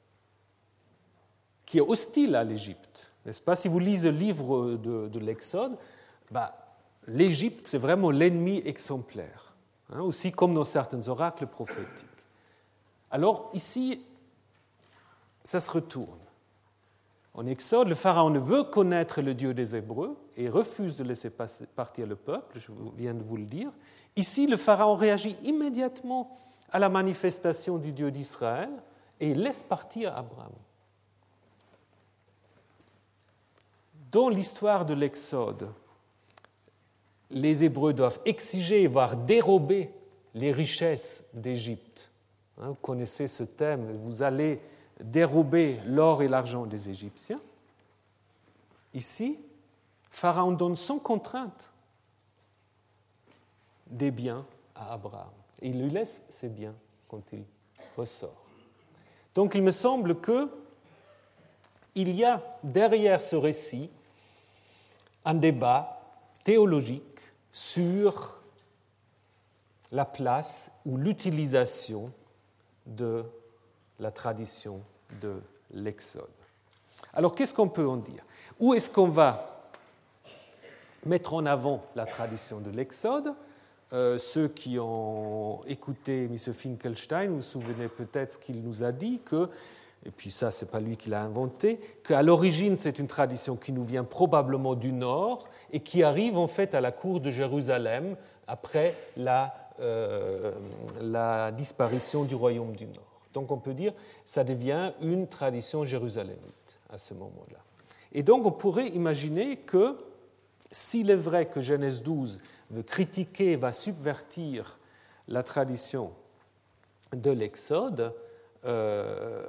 qui est hostile à l'Égypte, n'est-ce pas? Si vous lisez le livre de, de l'Exode, bah, l'Égypte, c'est vraiment l'ennemi exemplaire, hein, aussi comme dans certains oracles prophétiques. Alors ici, ça se retourne. En Exode, le Pharaon ne veut connaître le Dieu des Hébreux et refuse de laisser partir le peuple, je viens de vous le dire. Ici, le Pharaon réagit immédiatement à la manifestation du Dieu d'Israël et laisse partir Abraham. dans l'histoire de l'Exode, les Hébreux doivent exiger, voire dérober les richesses d'Égypte. Vous connaissez ce thème, vous allez dérober l'or et l'argent des Égyptiens. Ici, Pharaon donne sans contrainte des biens à Abraham. Et il lui laisse ses biens quand il ressort. Donc il me semble qu'il y a derrière ce récit un débat théologique sur la place ou l'utilisation de la tradition de l'Exode. Alors qu'est-ce qu'on peut en dire? Où est-ce qu'on va mettre en avant la tradition de l'Exode? Euh, ceux qui ont écouté M. Finkelstein, vous vous souvenez peut-être ce qu'il nous a dit, que, et puis ça, ce n'est pas lui qui l'a inventé, qu'à l'origine, c'est une tradition qui nous vient probablement du Nord et qui arrive en fait à la cour de Jérusalem après la, euh, la disparition du royaume du Nord. Donc on peut dire que ça devient une tradition jérusalémite à ce moment-là. Et donc on pourrait imaginer que s'il est vrai que Genèse douze veut critiquer, va subvertir la tradition de l'Exode, euh,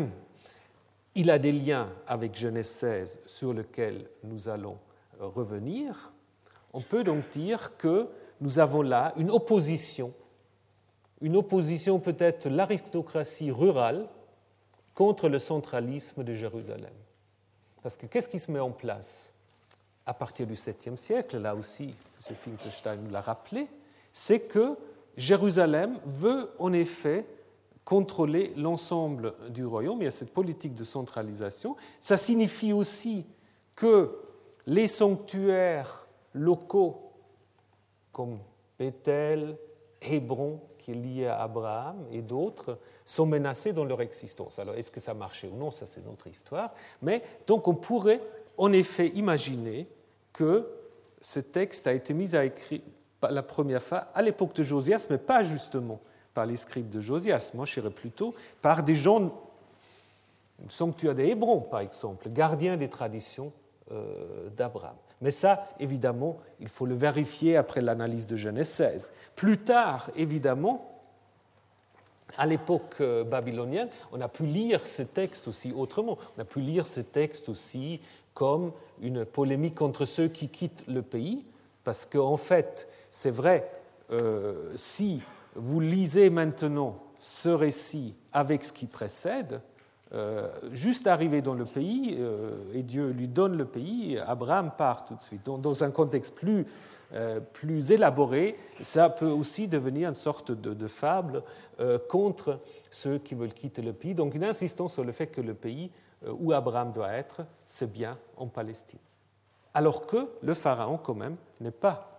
il a des liens avec Genèse seize sur lesquels nous allons revenir. On peut donc dire que nous avons là une opposition, une opposition peut-être de l'aristocratie rurale contre le centralisme de Jérusalem. Parce que qu'est-ce qui se met en place à partir du septième siècle, là aussi, M. Finkelstein nous l'a rappelé, c'est que Jérusalem veut en effet contrôler l'ensemble du royaume. Il y a cette politique de centralisation. Ça signifie aussi que les sanctuaires locaux, comme Bethel, Hébron, qui est lié à Abraham, et d'autres, sont menacés dans leur existence. Alors, est-ce que ça marchait ou non? Ça, c'est notre histoire. Mais donc, on pourrait en effet imaginer que ce texte a été mis à écrit la première fois à l'époque de Josias, mais pas justement par les scribes de Josias. Moi, je dirais plutôt par des gens, le sanctuaire des Hébrons, par exemple, gardiens des traditions euh, d'Abraham. Mais ça, évidemment, il faut le vérifier après l'analyse de Genèse seize. Plus tard, évidemment, à l'époque babylonienne, on a pu lire ce texte aussi autrement. On a pu lire ce texte aussi comme une polémique contre ceux qui quittent le pays, parce qu'en fait, c'est vrai, euh, si vous lisez maintenant ce récit avec ce qui précède, euh, juste arrivé dans le pays, euh, et Dieu lui donne le pays, Abraham part tout de suite. Dans, dans un contexte plus, euh, plus élaboré, ça peut aussi devenir une sorte de, de fable euh, contre ceux qui veulent quitter le pays. Donc une insistance sur le fait que le pays où Abraham doit être, c'est bien en Palestine. Alors que le Pharaon, quand même, n'est pas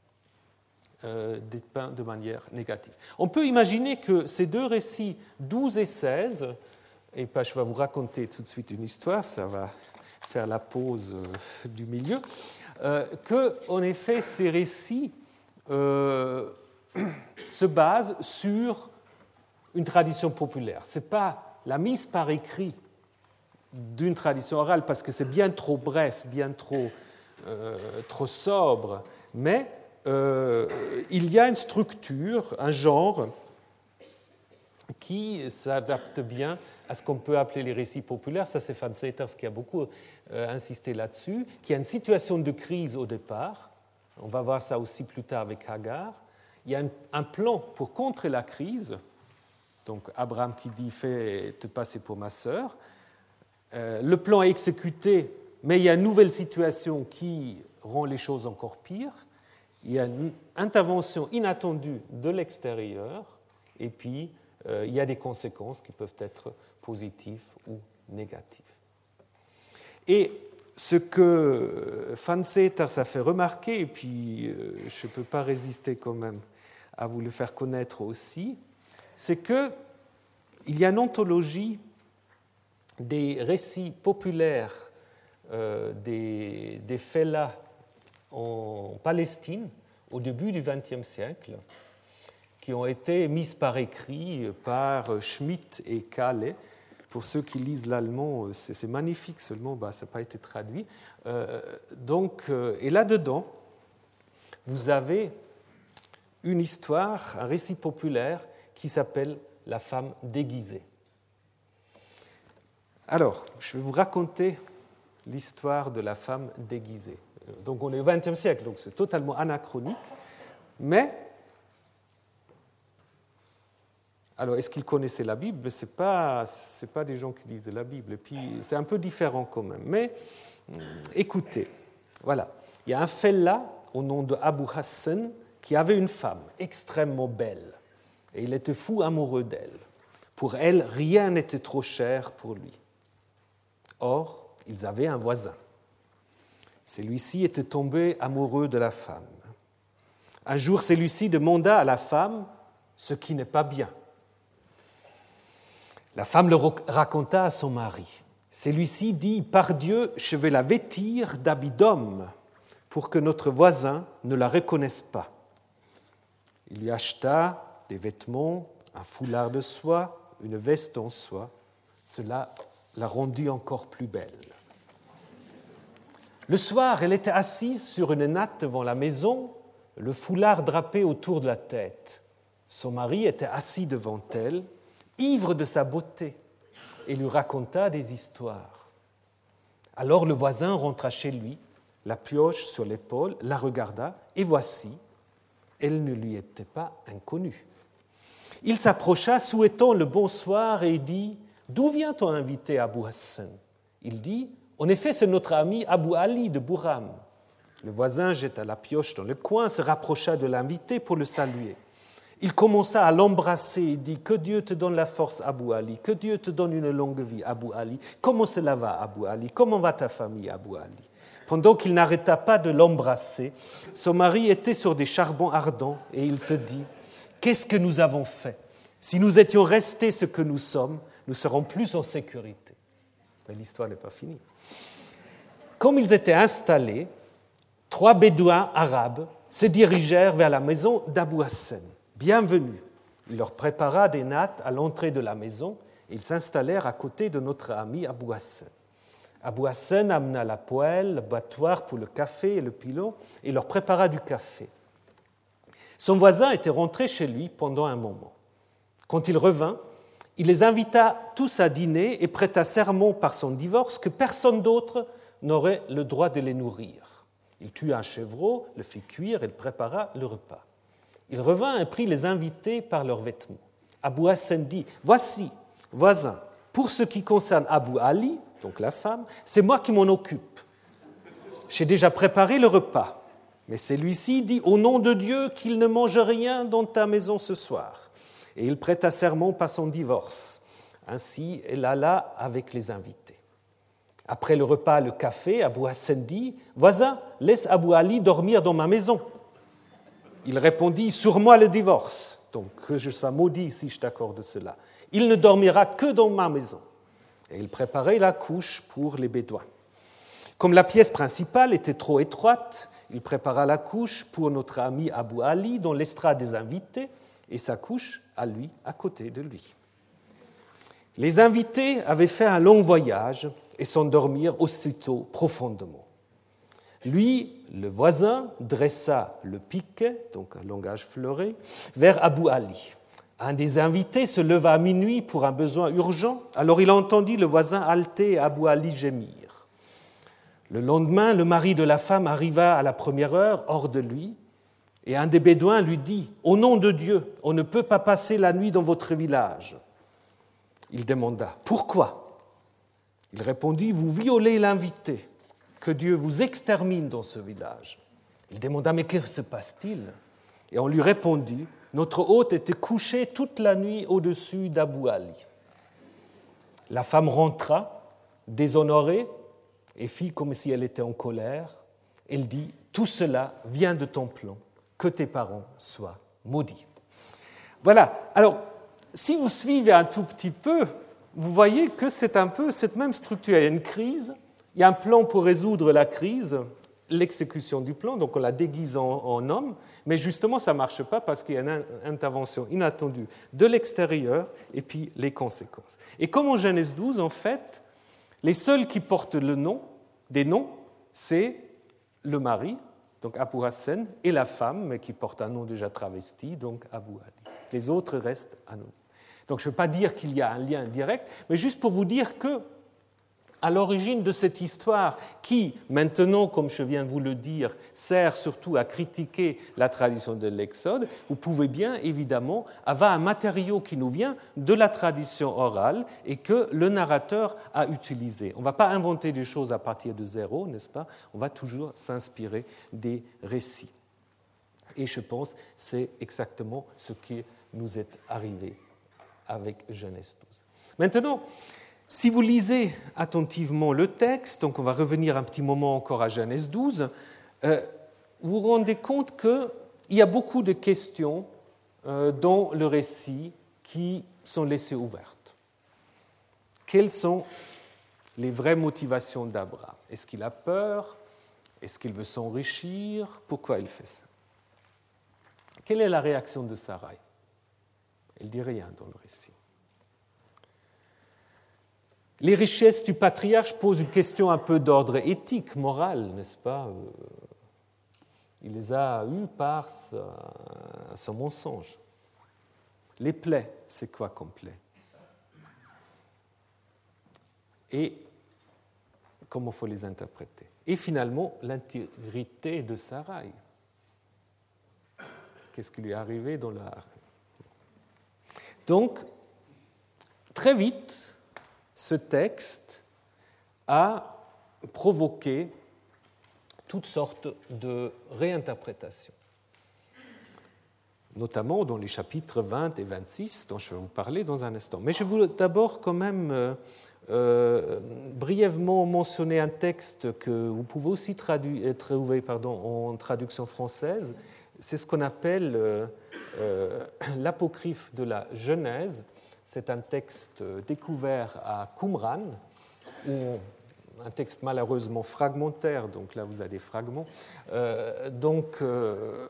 euh, dépeint de manière négative. On peut imaginer que ces deux récits, douze et seize, et pas, je vais vous raconter tout de suite une histoire, ça va faire la pause euh, du milieu, euh, que, en effet, ces récits euh, se basent sur une tradition populaire. Ce n'est pas la mise par écrit d'une tradition orale, parce que c'est bien trop bref, bien trop, euh, trop sobre, mais euh, il y a une structure, un genre qui s'adapte bien à ce qu'on peut appeler les récits populaires. Ça, c'est Van Seters qui a beaucoup euh, insisté là-dessus, qui a une situation de crise au départ. On va voir ça aussi plus tard avec Hagar. Il y a un, un plan pour contrer la crise. Donc Abraham qui dit « fais te passer pour ma sœur ». Euh, le plan est exécuté, mais il y a une nouvelle situation qui rend les choses encore pires. Il y a une intervention inattendue de l'extérieur, et puis euh, il y a des conséquences qui peuvent être positives ou négatives. Et ce que Van Seters a fait remarquer, et puis euh, je ne peux pas résister quand même à vous le faire connaître aussi, c'est qu'il y a une ontologie des récits populaires euh, des, des fellahs en Palestine au début du vingtième siècle, qui ont été mis par écrit par Schmitt et Kahle, Pour ceux qui lisent l'allemand, c'est, c'est magnifique, seulement bah, ça n'a pas été traduit. Euh, donc, euh, et là-dedans, vous avez une histoire, un récit populaire qui s'appelle « La femme déguisée ». Alors, je vais vous raconter l'histoire de la femme déguisée. Donc on est au vingtième siècle, donc c'est totalement anachronique, mais... Alors, est-ce qu'ils connaissaient la Bible ? Ce n'est pas, c'est pas des gens qui lisaient la Bible, et puis c'est un peu différent quand même. Mais écoutez, voilà, il y a un fellah au nom de Abu Hassan qui avait une femme extrêmement belle, et il était fou amoureux d'elle. Pour elle, rien n'était trop cher pour lui. Or, ils avaient un voisin. Celui-ci était tombé amoureux de la femme. Un jour, celui-ci demanda à la femme ce qui n'est pas bien. La femme le raconta à son mari. Celui-ci dit « Par Dieu, je vais la vêtir d'habits d'homme pour que notre voisin ne la reconnaisse pas. » Il lui acheta des vêtements, un foulard de soie, une veste en soie. Cela la rendit encore plus belle. Le soir, elle était assise sur une natte devant la maison, le foulard drapé autour de la tête. Son mari était assis devant elle, ivre de sa beauté, et lui raconta des histoires. Alors le voisin rentra chez lui, la pioche sur l'épaule, la regarda, et voici, elle ne lui était pas inconnue. Il s'approcha, souhaitant le bonsoir, et dit « D'où vient ton invité, Abu Hassan ?» Il dit « En effet, c'est notre ami Abu Ali de Buram. » Le voisin jeta la pioche dans le coin, se rapprocha de l'invité pour le saluer. Il commença à l'embrasser et dit « Que Dieu te donne la force, Abu Ali, que Dieu te donne une longue vie, Abu Ali. Comment cela va, Abu Ali? Comment va ta famille, Abu Ali ?» Pendant qu'il n'arrêta pas de l'embrasser, son mari était sur des charbons ardents et il se dit « Qu'est-ce que nous avons fait? Si nous étions restés ce que nous sommes, nous serons plus en sécurité. » Mais l'histoire n'est pas finie. Comme ils étaient installés, trois bédouins arabes se dirigèrent vers la maison d'Abu Hassan. Bienvenue. Il leur prépara des nattes à l'entrée de la maison et ils s'installèrent à côté de notre ami Abu Hassan. Abu Hassan amena la poêle, le battoir pour le café et le pilon et leur prépara du café. Son voisin était rentré chez lui pendant un moment. Quand il revint, il les invita tous à dîner et prêta serment par son divorce que personne d'autre n'aurait le droit de les nourrir. Il tua un chevreau, le fit cuire et prépara le repas. Il revint et prit les invités par leurs vêtements. Abu Hassan dit « Voici, voisin, pour ce qui concerne Abu Ali, donc la femme, c'est moi qui m'en occupe. J'ai déjà préparé le repas, mais celui-ci dit au nom de Dieu qu'il ne mange rien dans ta maison ce soir. » Et il prêta serment par son divorce. Ainsi, elle alla avec les invités. Après le repas, le café, Abu Hassan dit « Voisin, laisse Abu Ali dormir dans ma maison. » Il répondit « Sur moi le divorce, donc que je sois maudit si je t'accorde cela. Il ne dormira que dans ma maison. » Et il préparait la couche pour les Bédouins. Comme la pièce principale était trop étroite, il prépara la couche pour notre ami Abu Ali dans l'estrade des invités et sa couche à lui, à côté de lui. Les invités avaient fait un long voyage et s'endormirent aussitôt profondément. Lui, le voisin, dressa le piquet, donc un langage fleuré, vers Abu Ali. Un des invités se leva à minuit pour un besoin urgent, alors il entendit le voisin halter et Abu Ali gémir. Le lendemain, le mari de la femme arriva à la première heure, hors de lui, et un des Bédouins lui dit « Au nom de Dieu, on ne peut pas passer la nuit dans votre village. » Il demanda « Pourquoi ?» Il répondit « Vous violez l'invité. Que Dieu vous extermine dans ce village. » Il demanda « Mais que se passe-t-il » Et on lui répondit « Notre hôte était couché toute la nuit au-dessus d'Abu Ali. » La femme rentra, déshonorée, et fit comme si elle était en colère. Elle dit « Tout cela vient de ton plan. Que tes parents soient maudits. » Voilà. Alors, si vous suivez un tout petit peu, vous voyez que c'est un peu cette même structure. Il y a une crise, il y a un plan pour résoudre la crise. l'exécution du plan, donc on la déguise en, en homme, mais justement ça ne marche pas parce qu'il y a une intervention inattendue de l'extérieur et puis les conséquences. Et comme en Genèse douze, en fait, les seuls qui portent le nom, des noms, c'est le mari, donc Abu Hassan, et la femme, mais qui porte un nom déjà travesti, donc Abu Ali. Les autres restent anonymes. Donc je ne veux pas dire qu'il y a un lien direct, mais juste pour vous dire que à l'origine de cette histoire qui, maintenant, comme je viens de vous le dire, sert surtout à critiquer la tradition de l'Exode, vous pouvez bien, évidemment, avoir un matériau qui nous vient de la tradition orale et que le narrateur a utilisé. On ne va pas inventer des choses à partir de zéro, n'est-ce pas? On va toujours s'inspirer des récits. Et je pense que c'est exactement ce qui nous est arrivé avec Genèse douze. Maintenant, si vous lisez attentivement le texte, donc on va revenir un petit moment encore à Genèse douze, euh, vous vous rendez compte qu'il y a beaucoup de questions euh, dans le récit qui sont laissées ouvertes. Quelles sont les vraies motivations d'Abraham? Est-ce qu'il a peur? Est-ce qu'il veut s'enrichir? Pourquoi il fait ça? Quelle est la réaction de Sarai? Elle ne dit rien dans le récit. Les richesses du patriarche posent une question un peu d'ordre éthique, moral, n'est-ce pas? Il les a eues par son mensonge. Les plaies, c'est quoi comme plaies? Et comment il faut les interpréter? Et finalement, l'intégrité de Sarai. Qu'est-ce qui lui est arrivé dans la... Donc, très vite, ce texte a provoqué toutes sortes de réinterprétations, notamment dans les chapitres vingt et vingt-six, dont je vais vous parler dans un instant. Mais je voulais d'abord quand même euh, euh, brièvement mentionner un texte que vous pouvez aussi tradu- trouver pardon, en traduction française. C'est ce qu'on appelle euh, euh, l'apocryphe de la Genèse. C'est un texte découvert à Qumran, où un texte malheureusement fragmentaire, donc là vous avez des fragments. Euh, donc, euh,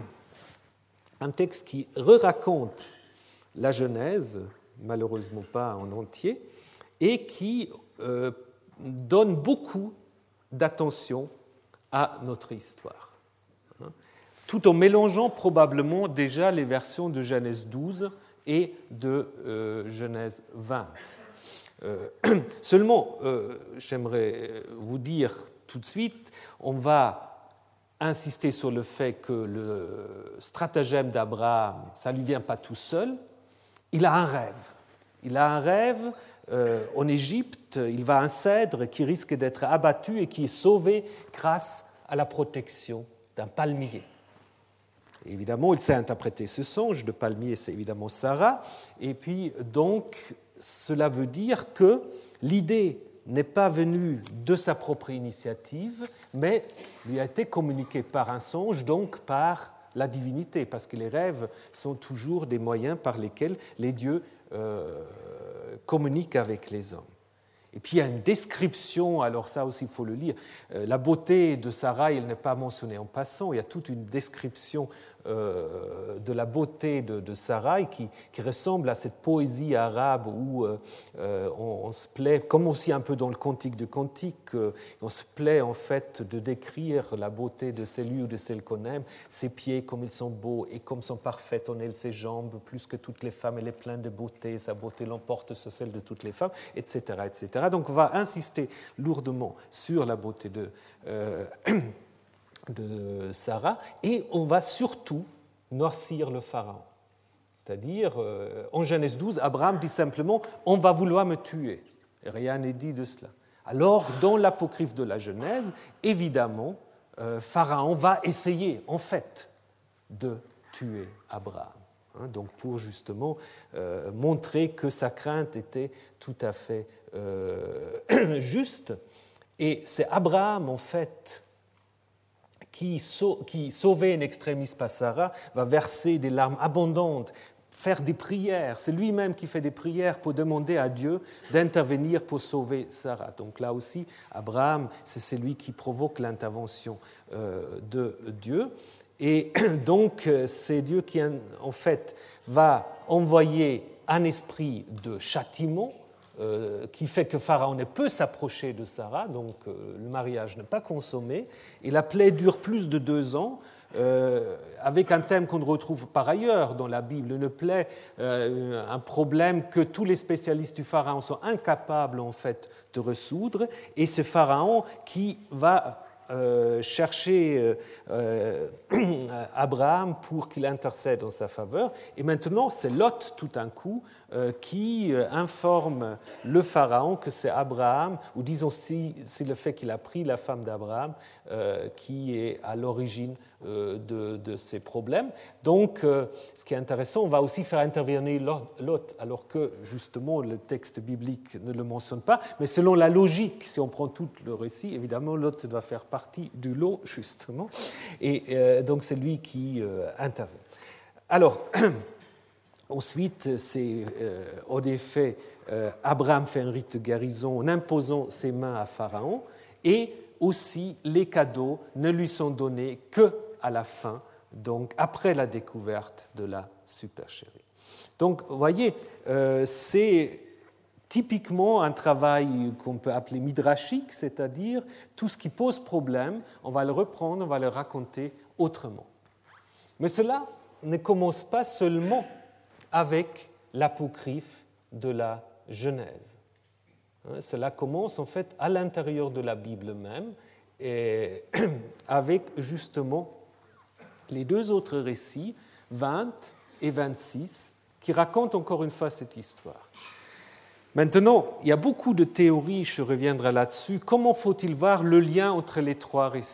un texte qui re-raconte la Genèse, malheureusement pas en entier, et qui euh, donne beaucoup d'attention à notre histoire, hein, tout en mélangeant probablement déjà les versions de Genèse douze et de euh, Genèse vingt. Euh, seulement, euh, j'aimerais vous dire tout de suite, on va insister sur le fait que le stratagème d'Abraham, ça ne lui vient pas tout seul, il a un rêve. Il a un rêve euh, en Égypte, il va à un cèdre qui risque d'être abattu et qui est sauvé grâce à la protection d'un palmier. Évidemment, il sait interpréter ce songe. Le palmier, c'est évidemment Sarah. Et puis, donc, cela veut dire que l'idée n'est pas venue de sa propre initiative, mais lui a été communiquée par un songe, donc par la divinité, parce que les rêves sont toujours des moyens par lesquels les dieux euh, communiquent avec les hommes. Et puis il y a une description, alors ça aussi il faut le lire, la beauté de Sarah, elle n'est pas mentionnée en passant, il y a toute une description euh, de la beauté de, de Sarai qui, qui ressemble à cette poésie arabe où euh, on, on se plaît, comme aussi un peu dans le Cantique de Cantique, euh, on se plaît en fait de décrire la beauté de celui ou de celle qu'on aime, ses pieds comme ils sont beaux et comme sont parfaites en elle ses jambes, plus que toutes les femmes, elle est pleine de beauté, sa beauté l'emporte sur celle de toutes les femmes, et cetera, et cetera. Donc on va insister lourdement sur la beauté de... Euh, de Sarah, et on va surtout noircir le pharaon. C'est-à-dire, euh, en Genèse douze, Abraham dit simplement « on va vouloir me tuer ». Et rien n'est dit de cela. Alors, dans l'apocryphe de la Genèse, évidemment, euh, Pharaon va essayer, en fait, de tuer Abraham. Hein, donc, pour justement euh, montrer que sa crainte était tout à fait euh, juste. Et c'est Abraham, en fait, qui, sau- qui sauvé in extremis par Sarah, va verser des larmes abondantes, faire des prières. C'est lui-même qui fait des prières pour demander à Dieu d'intervenir pour sauver Sarah. Donc là aussi, Abraham, c'est celui qui provoque l'intervention euh, de Dieu. Et donc, c'est Dieu qui, en fait, va envoyer un esprit de châtiment euh, qui fait que Pharaon ne peut s'approcher de Sarah, donc euh, le mariage n'est pas consommé. Et la plaie dure plus de deux ans, euh, avec un thème qu'on retrouve par ailleurs dans la Bible, une plaie, euh, un problème que tous les spécialistes du Pharaon sont incapables, en fait, de résoudre. Et c'est Pharaon qui va Euh, chercher euh, euh, Abraham pour qu'il intercède en sa faveur. Et maintenant, c'est Lot, tout d'un coup, euh, qui euh, informe le Pharaon que c'est Abraham, ou disons, si, c'est le fait qu'il a pris la femme d'Abraham, euh, qui est à l'origine euh, de, de ces problèmes. Donc, euh, ce qui est intéressant, on va aussi faire intervenir Lot, alors que, justement, le texte biblique ne le mentionne pas, mais selon la logique, si on prend tout le récit, évidemment, Lot doit faire partie du lot, justement, et euh, donc c'est lui qui euh, intervient. Alors, ensuite, c'est euh, en effet, euh, Abraham fait un rite de guérison en imposant ses mains à Pharaon, et aussi les cadeaux ne lui sont donnés qu'à la fin, donc après la découverte de la supercherie. Donc, vous voyez, euh, c'est typiquement un travail qu'on peut appeler midrashique, c'est-à-dire tout ce qui pose problème, on va le reprendre, on va le raconter autrement. Mais cela ne commence pas seulement avec l'apocryphe de la Genèse. Cela commence en fait à l'intérieur de la Bible même, et avec justement les deux autres récits, vingt et vingt-six, qui racontent encore une fois cette histoire. Maintenant, il y a beaucoup de théories, je reviendrai là-dessus. Comment faut-il voir le lien entre les trois récits ?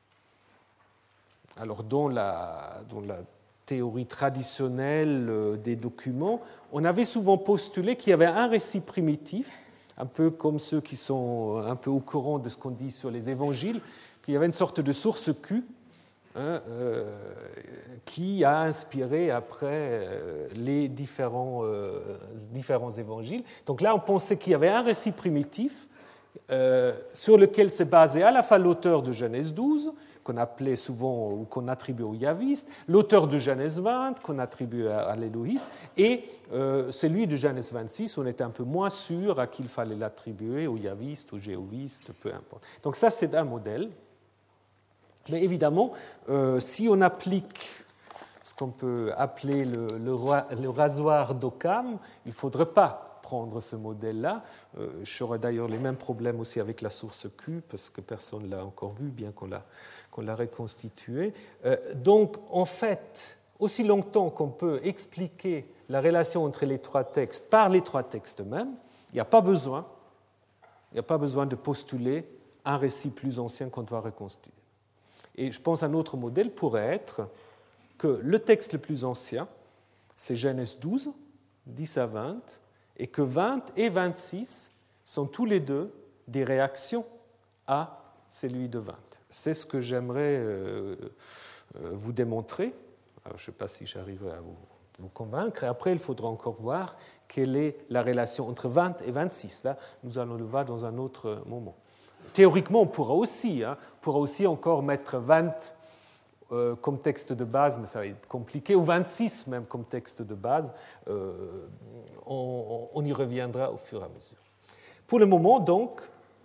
Alors, dans la, dans la théorie traditionnelle des documents, on avait souvent postulé qu'il y avait un récit primitif, un peu comme ceux qui sont un peu au courant de ce qu'on dit sur les évangiles, qu'il y avait une sorte de source Q, Hein, euh, qui a inspiré après euh, les différents, euh, différents évangiles. Donc là, on pensait qu'il y avait un récit primitif euh, sur lequel s'est basé à la fois l'auteur de Genèse douze, qu'on appelait souvent ou qu'on attribuait aux yavistes, l'auteur de Genèse vingt, qu'on attribuait à, à l'élohiste, et euh, celui de Genèse vingt-six, on était un peu moins sûr à qui il fallait l'attribuer, aux yavistes, aux jéhovistes, peu importe. Donc ça, c'est un modèle. Mais évidemment, euh, si on applique ce qu'on peut appeler le, le, le rasoir d'Occam, il ne faudrait pas prendre ce modèle-là. Euh, J'aurais d'ailleurs les mêmes problèmes aussi avec la source Q, parce que personne ne l'a encore vu, bien qu'on l'a, qu'on l'a reconstituée. Euh, donc, en fait, aussi longtemps qu'on peut expliquer la relation entre les trois textes par les trois textes mêmes, il n'y a pas besoin, il n'y a pas besoin de postuler un récit plus ancien qu'on doit reconstituer. Et je pense qu'un autre modèle pourrait être que le texte le plus ancien, c'est Genèse douze, dix à vingt, et que vingt et vingt-six sont tous les deux des réactions à celui de vingt. C'est ce que j'aimerais euh, vous démontrer. Alors, je ne sais pas si j'arriverai à vous, vous convaincre. Et après, il faudra encore voir quelle est la relation entre vingt et vingt-six. Là, nous allons le voir dans un autre moment. Théoriquement, on pourra aussi, hein, on pourra aussi encore mettre vingt euh, comme texte de base, mais ça va être compliqué, ou vingt-six même comme texte de base. Euh, on, on y reviendra au fur et à mesure. Pour le moment, donc,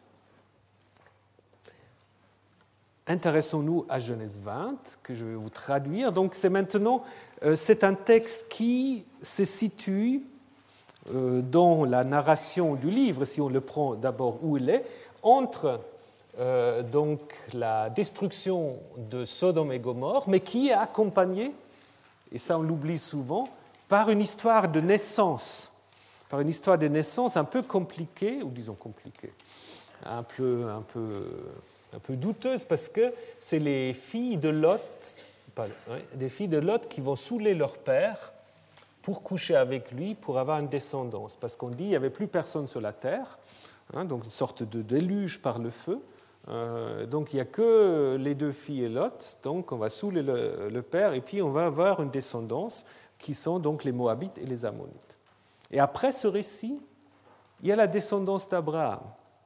intéressons-nous à Genèse vingt, que je vais vous traduire. Donc, c'est maintenant, euh, c'est un texte qui se situe euh, dans la narration du livre, si on le prend d'abord où il est, entre euh, donc, la destruction de Sodome et Gomorrhe, mais qui est accompagnée, et ça on l'oublie souvent, par une histoire de naissance, par une histoire de naissance un peu compliquée, ou disons compliquée, un peu, un peu, un peu douteuse, parce que c'est les filles de Lot, pas, hein, des filles de Lot qui vont saouler leur père pour coucher avec lui, pour avoir une descendance, parce qu'on dit qu'il n'y avait plus personne sur la terre. Hein, donc une sorte de déluge par le feu. Euh, donc il n'y a que les deux filles et Lot, donc on va saouler le, le père, et puis on va avoir une descendance qui sont donc les Moabites et les Ammonites. Et après ce récit, il y a la descendance d'Abraham.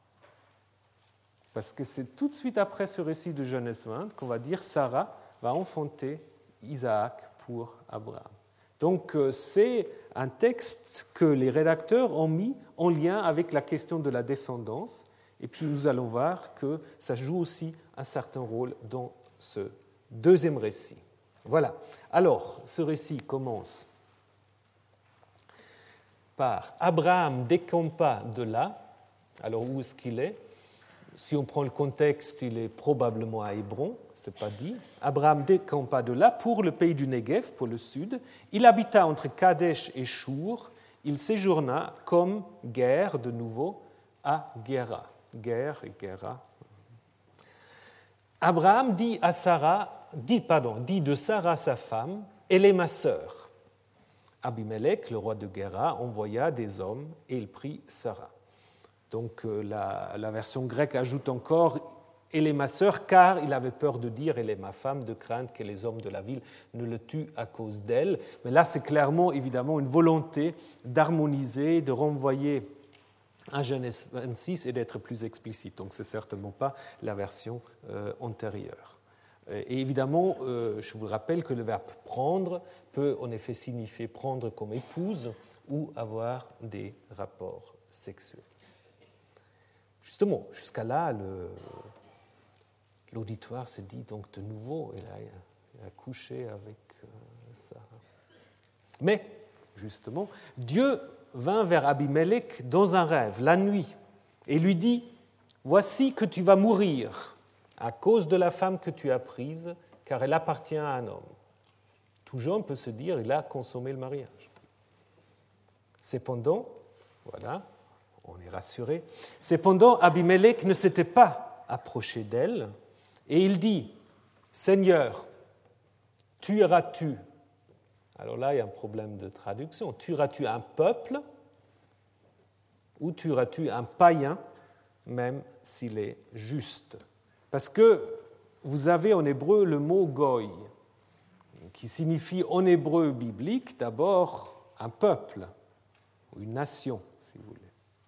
Parce que c'est tout de suite après ce récit de Genèse vingt qu'on va dire Sarah va enfanter Isaac pour Abraham. Donc c'est un texte que les rédacteurs ont mis en lien avec la question de la descendance. Et puis nous allons voir que ça joue aussi un certain rôle dans ce deuxième récit. Voilà. Alors, ce récit commence par Abraham décampa de là. Alors, où est-ce qu'il est? Si on prend le contexte, il est probablement à Hébron, ce n'est pas dit. Abraham décampa de là pour le pays du Negev, pour le sud. Il habita entre Kadesh et Shur. Il séjourna comme guerre, de nouveau, à Guéra. Guerre et Guéra. Abraham dit à Sarah, dit, pardon, dit de Sarah sa femme, elle est ma sœur. Abimelech, le roi de Guéra, envoya des hommes et il prit Sarah. Donc la, la version grecque ajoute encore « elle est ma sœur » car il avait peur de dire « elle est ma femme » de crainte que les hommes de la ville ne le tuent à cause d'elle. Mais là, c'est clairement, évidemment, une volonté d'harmoniser, de renvoyer à Genèse vingt-six et d'être plus explicite. Donc, ce n'est certainement pas la version euh, antérieure. Et évidemment, euh, je vous rappelle que le verbe « prendre » peut en effet signifier prendre comme épouse ou avoir des rapports sexuels. Justement, jusqu'à là, le, l'auditoire s'est dit donc de nouveau, il a, il a couché avec euh, Sarah. Mais, justement, Dieu vint vers Abimelech dans un rêve, la nuit, et lui dit « Voici que tu vas mourir à cause de la femme que tu as prise, car elle appartient à un homme. » Tout jeune peut se dire « il a consommé le mariage ». Cependant, voilà, on est rassuré. Cependant, Abimelech ne s'était pas approché d'elle et il dit « Seigneur, tueras-tu » Alors là, il y a un problème de traduction. Tueras-tu un peuple ou tueras-tu un païen, même s'il est juste? Parce que vous avez en hébreu le mot « goy », qui signifie en hébreu biblique d'abord un peuple, ou une nation, si vous voulez.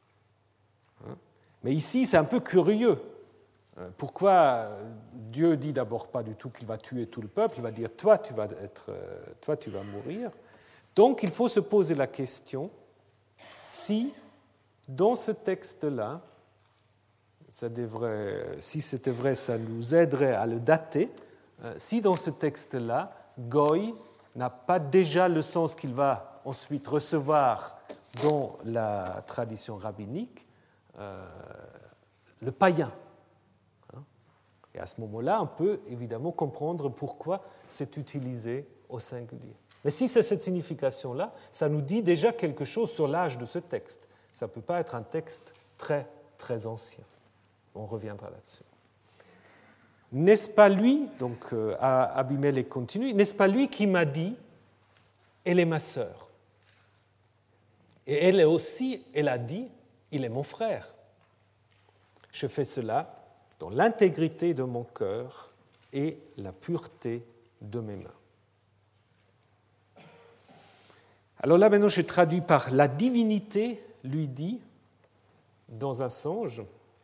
Mais ici, c'est un peu curieux. Pourquoi Dieu dit d'abord pas du tout qu'il va tuer tout le peuple, il va dire toi tu vas être, toi tu vas mourir. Donc il faut se poser la question si dans ce texte-là, ça devrait, si c'était vrai, ça nous aiderait à le dater. Si dans ce texte-là, goy n'a pas déjà le sens qu'il va ensuite recevoir dans la tradition rabbinique, euh, le païen. Et à ce moment-là, on peut évidemment comprendre pourquoi c'est utilisé au singulier. Mais si c'est cette signification-là, ça nous dit déjà quelque chose sur l'âge de ce texte. Ça ne peut pas être un texte très, très ancien. On reviendra là-dessus. N'est-ce pas lui, donc euh, Abimelech continue, n'est-ce pas lui qui m'a dit « elle est ma sœur » et elle aussi, elle a dit « il est mon frère ». Je fais cela dans l'intégrité de mon cœur et la pureté de mes mains. Alors là, maintenant, je traduis par « la divinité lui dit » dans un songe,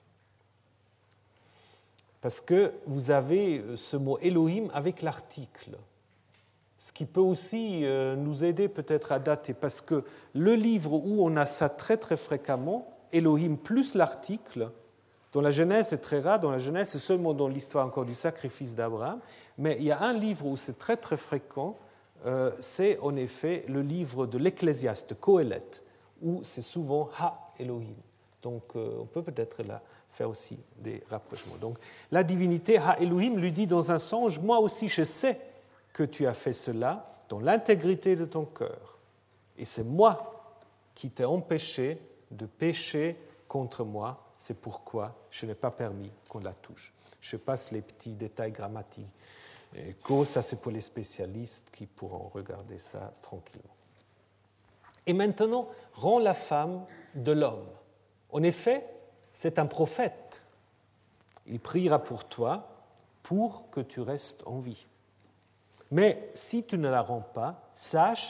parce que vous avez ce mot « Elohim » avec l'article, ce qui peut aussi nous aider peut-être à dater, parce que le livre où on a ça très très fréquemment, Elohim plus l'article, dans la Genèse, c'est très rare. Dans la Genèse, c'est seulement dans l'histoire encore du sacrifice d'Abraham. Mais il y a un livre où c'est très, très fréquent. Euh, c'est en effet le livre de l'Ecclésiaste, de Qoéleth, où c'est souvent « Ha Elohim ». Donc, euh, on peut peut-être là faire aussi des rapprochements. Donc, la divinité, Ha Elohim, lui dit dans un songe « Moi aussi, je sais que tu as fait cela dans l'intégrité de ton cœur. Et c'est moi qui t'ai empêché de pécher contre moi. C'est pourquoi je n'ai pas permis qu'on la touche. » Je passe les petits détails grammatiques. Ça, c'est pour les spécialistes qui pourront regarder ça tranquillement. Et maintenant, rends la femme de l'homme. En effet, c'est un prophète. Il priera pour toi pour que tu restes en vie. Mais si tu ne la rends pas, sache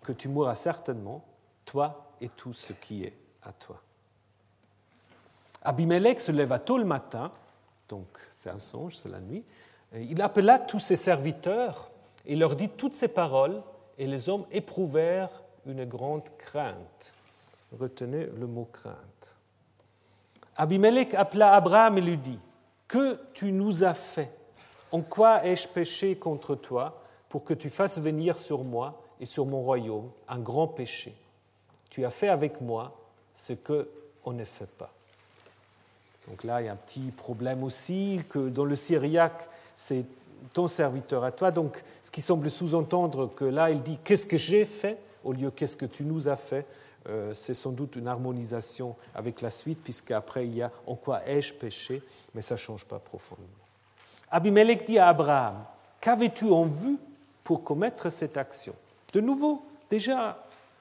que tu mourras certainement, toi et tout ce qui est à toi. Abimelech se leva tôt le matin, donc c'est un songe, c'est la nuit. Il appela tous ses serviteurs et leur dit toutes ces paroles, et les hommes éprouvèrent une grande crainte. Retenez le mot crainte. Abimelech appela Abraham et lui dit, « Que tu nous as fait? En quoi ai-je péché contre toi pour que tu fasses venir sur moi et sur mon royaume un grand péché? Tu as fait avec moi ce qu'on ne fait pas. » Donc là, il y a un petit problème aussi, que dans le syriaque, c'est ton serviteur à toi. Donc, ce qui semble sous-entendre que là, il dit « Qu'est-ce que j'ai fait ?» au lieu « Qu'est-ce que tu nous as fait ?» euh, C'est sans doute une harmonisation avec la suite, puisqu'après, il y a « En quoi ai-je péché ?» mais ça ne change pas profondément. Abimelech dit à Abraham « Qu'avais-tu en vue pour commettre cette action ?» De nouveau, déjà,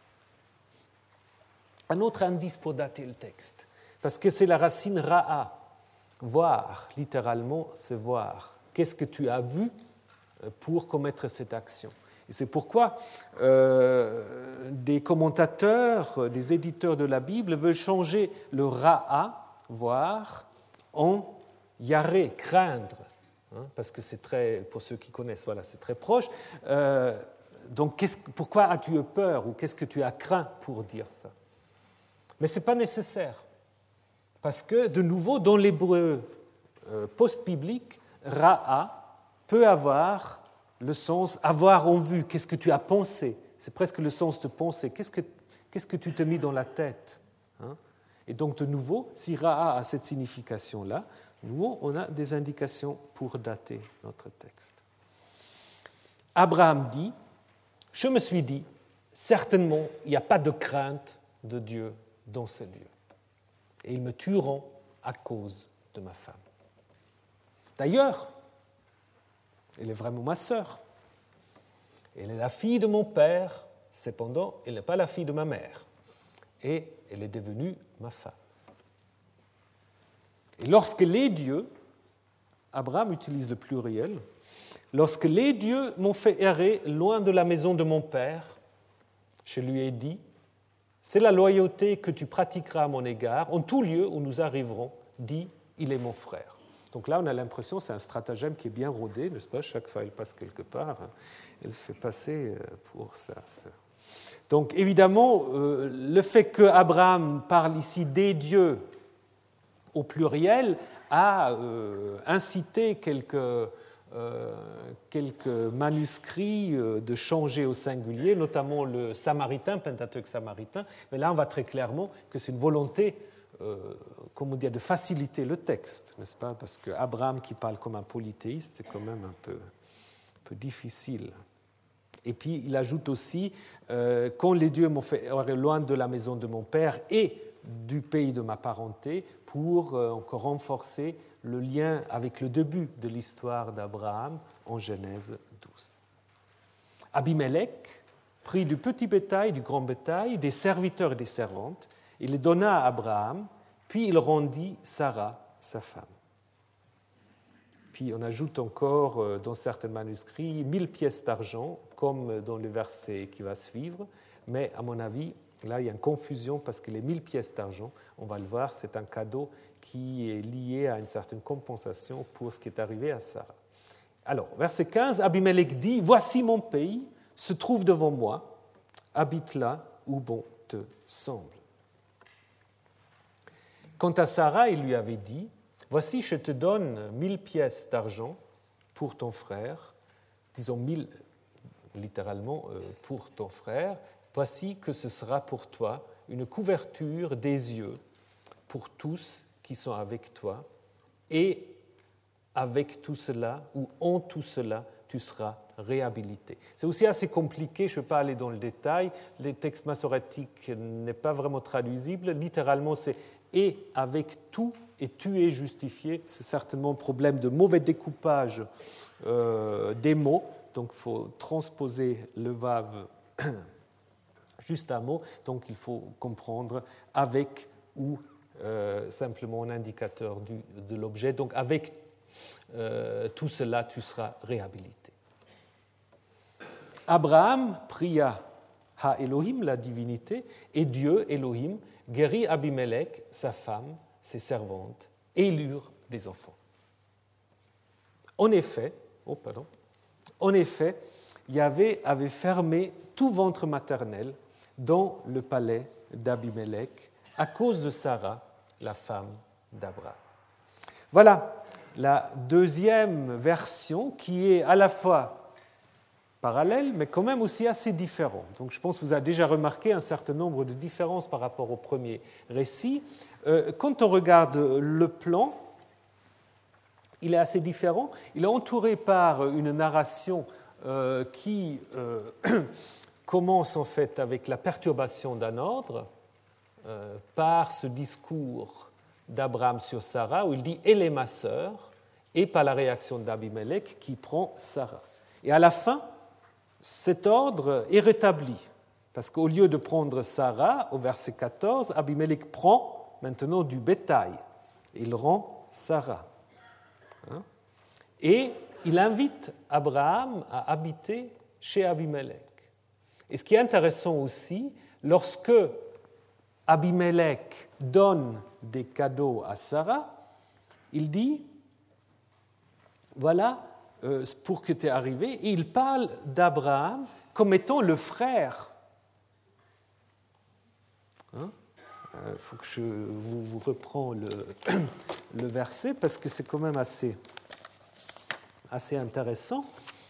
un autre indice pour dater le texte. Parce que c'est la racine ra'a, voir, littéralement, c'est voir. Qu'est-ce que tu as vu pour commettre cette action? Et c'est pourquoi euh, des commentateurs, des éditeurs de la Bible veulent changer le ra'a, voir, en yaré, craindre, hein, parce que c'est très, pour ceux qui connaissent, voilà, c'est très proche. Euh, donc, qu'est-ce, pourquoi as-tu eu peur ou qu'est-ce que tu as craint pour dire ça? Mais ce n'est pas nécessaire. Parce que, de nouveau, dans l'hébreu euh, post-biblique, ra'a peut avoir le sens avoir en vue. Qu'est-ce que tu as pensé? C'est presque le sens de penser. Qu'est-ce que, qu'est-ce que tu t'es mis dans la tête, hein? Et donc, de nouveau, si ra'a a cette signification-là, nous, on a des indications pour dater notre texte. Abraham dit, « Je me suis dit, certainement, il n'y a pas de crainte de Dieu dans ces lieux. Et ils me tueront à cause de ma femme. » D'ailleurs, elle est vraiment ma sœur. Elle est la fille de mon père, cependant, elle n'est pas la fille de ma mère. Et elle est devenue ma femme. Et lorsque les dieux, Abraham utilise le pluriel, lorsque les dieux m'ont fait errer loin de la maison de mon père, je lui ai dit, c'est la loyauté que tu pratiqueras à mon égard, en tout lieu où nous arriverons, dis, il est mon frère. Donc là, on a l'impression que c'est un stratagème qui est bien rodé, n'est-ce pas? Chaque fois qu'elle passe quelque part, elle se fait passer pour sa sœur. Donc évidemment, euh, le fait qu'Abraham parle ici des dieux au pluriel a euh, incité quelques... Euh, quelques manuscrits euh, de changer au singulier, notamment le samaritain, Pentateuque samaritain, mais là on voit très clairement que c'est une volonté, euh, comment dire, de faciliter le texte, n'est-ce pas? Parce qu'Abraham qui parle comme un polythéiste, c'est quand même un peu, un peu difficile. Et puis il ajoute aussi, euh, quand les dieux m'ont fait loin de la maison de mon père et du pays de ma parenté, pour euh, encore renforcer le lien avec le début de l'histoire d'Abraham en Genèse douze. Abimelech prit du petit bétail, du grand bétail, des serviteurs et des servantes, il les donna à Abraham, puis il rendit Sarah, sa femme. Puis on ajoute encore dans certains manuscrits mille pièces d'argent, comme dans le verset qui va suivre, mais à mon avis, là il y a une confusion parce que les mille pièces d'argent, on va le voir, c'est un cadeau qui est lié à une certaine compensation pour ce qui est arrivé à Sarah. Alors, verset quinze, Abimelech dit, « Voici mon pays, se trouve devant moi, habite là où bon te semble. » Quant à Sarah, il lui avait dit, « Voici, je te donne mille pièces d'argent pour ton frère, disons mille, littéralement, pour ton frère, voici que ce sera pour toi une couverture des yeux pour tous qui sont avec toi, et avec tout cela, ou en tout cela, tu seras réhabilité. » C'est aussi assez compliqué, je ne vais pas aller dans le détail, le texte massorétique n'est pas vraiment traduisible, littéralement c'est « et avec tout, et tu es justifié », c'est certainement un problème de mauvais découpage euh, des mots, donc il faut transposer le vav juste un mot, donc il faut comprendre « avec ou » Euh, simplement un indicateur du, de l'objet. Donc avec euh, tout cela, tu seras réhabilité. Abraham pria Ha Elohim, la divinité, et Dieu, Elohim, guérit Abimelech, sa femme, ses servantes, et ils eurent des enfants. En effet, oh pardon, en effet, Yahvé avait fermé tout ventre maternel dans le palais d'Abimelech à cause de Sarah, la femme d'Abraham. Voilà la deuxième version qui est à la fois parallèle, mais quand même aussi assez différente. Donc je pense que vous avez déjà remarqué un certain nombre de différences par rapport au premier récit. Euh, quand on regarde le plan, il est assez différent. Il est entouré par une narration euh, qui euh, commence en fait avec la perturbation d'un ordre, euh, par ce discours d'Abraham sur Sarah, où il dit « Elle est ma sœur », et par la réaction d'Abimelech qui prend Sarah. Et à la fin, cet ordre est rétabli, parce qu'au lieu de prendre Sarah, au verset quatorze, Abimelech prend maintenant du bétail. Il rend Sarah. Et il invite Abraham à habiter chez Abimelech. Et ce qui est intéressant aussi, lorsque Abimelech donne des cadeaux à Sarah, il dit, voilà, euh, pour que tu es arrivé, et il parle d'Abraham comme étant le frère. Il hein? euh, faut que je vous, vous reprends le, le verset, parce que c'est quand même assez, assez intéressant.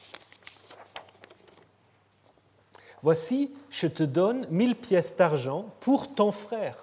Voici, je te donne mille pièces d'argent pour ton frère.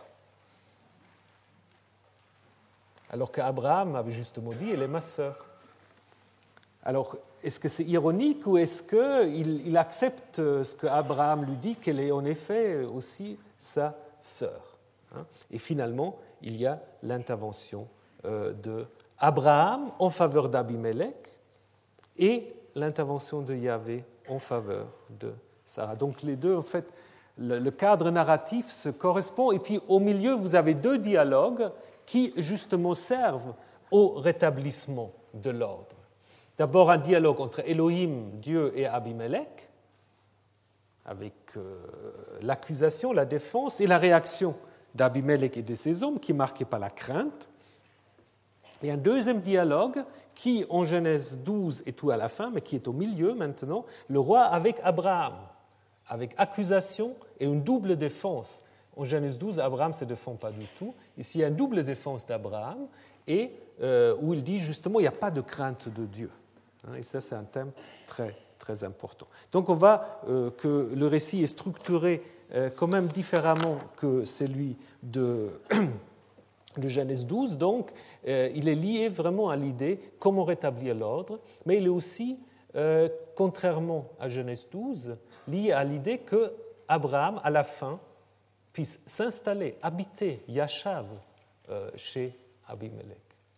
Alors qu'Abraham avait justement dit, elle est ma sœur. Alors, est-ce que c'est ironique ou est-ce qu'il il accepte ce qu'Abraham lui dit, qu'elle est en effet aussi sa sœur? Et finalement, il y a l'intervention d'Abraham en faveur d'Abimelech et l'intervention de Yahvé en faveur de Sarah. Donc les deux, en fait, le, le cadre narratif se correspond. Et puis au milieu, vous avez deux dialogues qui justement servent au rétablissement de l'ordre. D'abord un dialogue entre Elohim, Dieu, et Abimelech, avec euh, l'accusation, la défense et la réaction d'Abimelech et de ses hommes, qui est marquée par la crainte. Et un deuxième dialogue qui, en Genèse douze, est tout à la fin, mais qui est au milieu maintenant, le roi avec Abraham, avec accusation et une double défense. En Genèse douze, Abraham ne se défend pas du tout. Ici, il y a une double défense d'Abraham, et euh, où il dit justement il n'y a pas de crainte de Dieu. Et ça, c'est un thème très, très important. Donc, on voit euh, que le récit est structuré euh, quand même différemment que celui de, de Genèse douze. Donc, euh, il est lié vraiment à l'idée comment rétablir l'ordre, mais il est aussi, euh, contrairement à Genèse douze, lié à l'idée que Abraham, à la fin, puisse s'installer, habiter, Yashav, euh, chez Abimelech.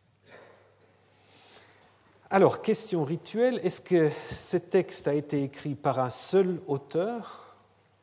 Alors, question rituelle, est-ce que ce texte a été écrit par un seul auteur?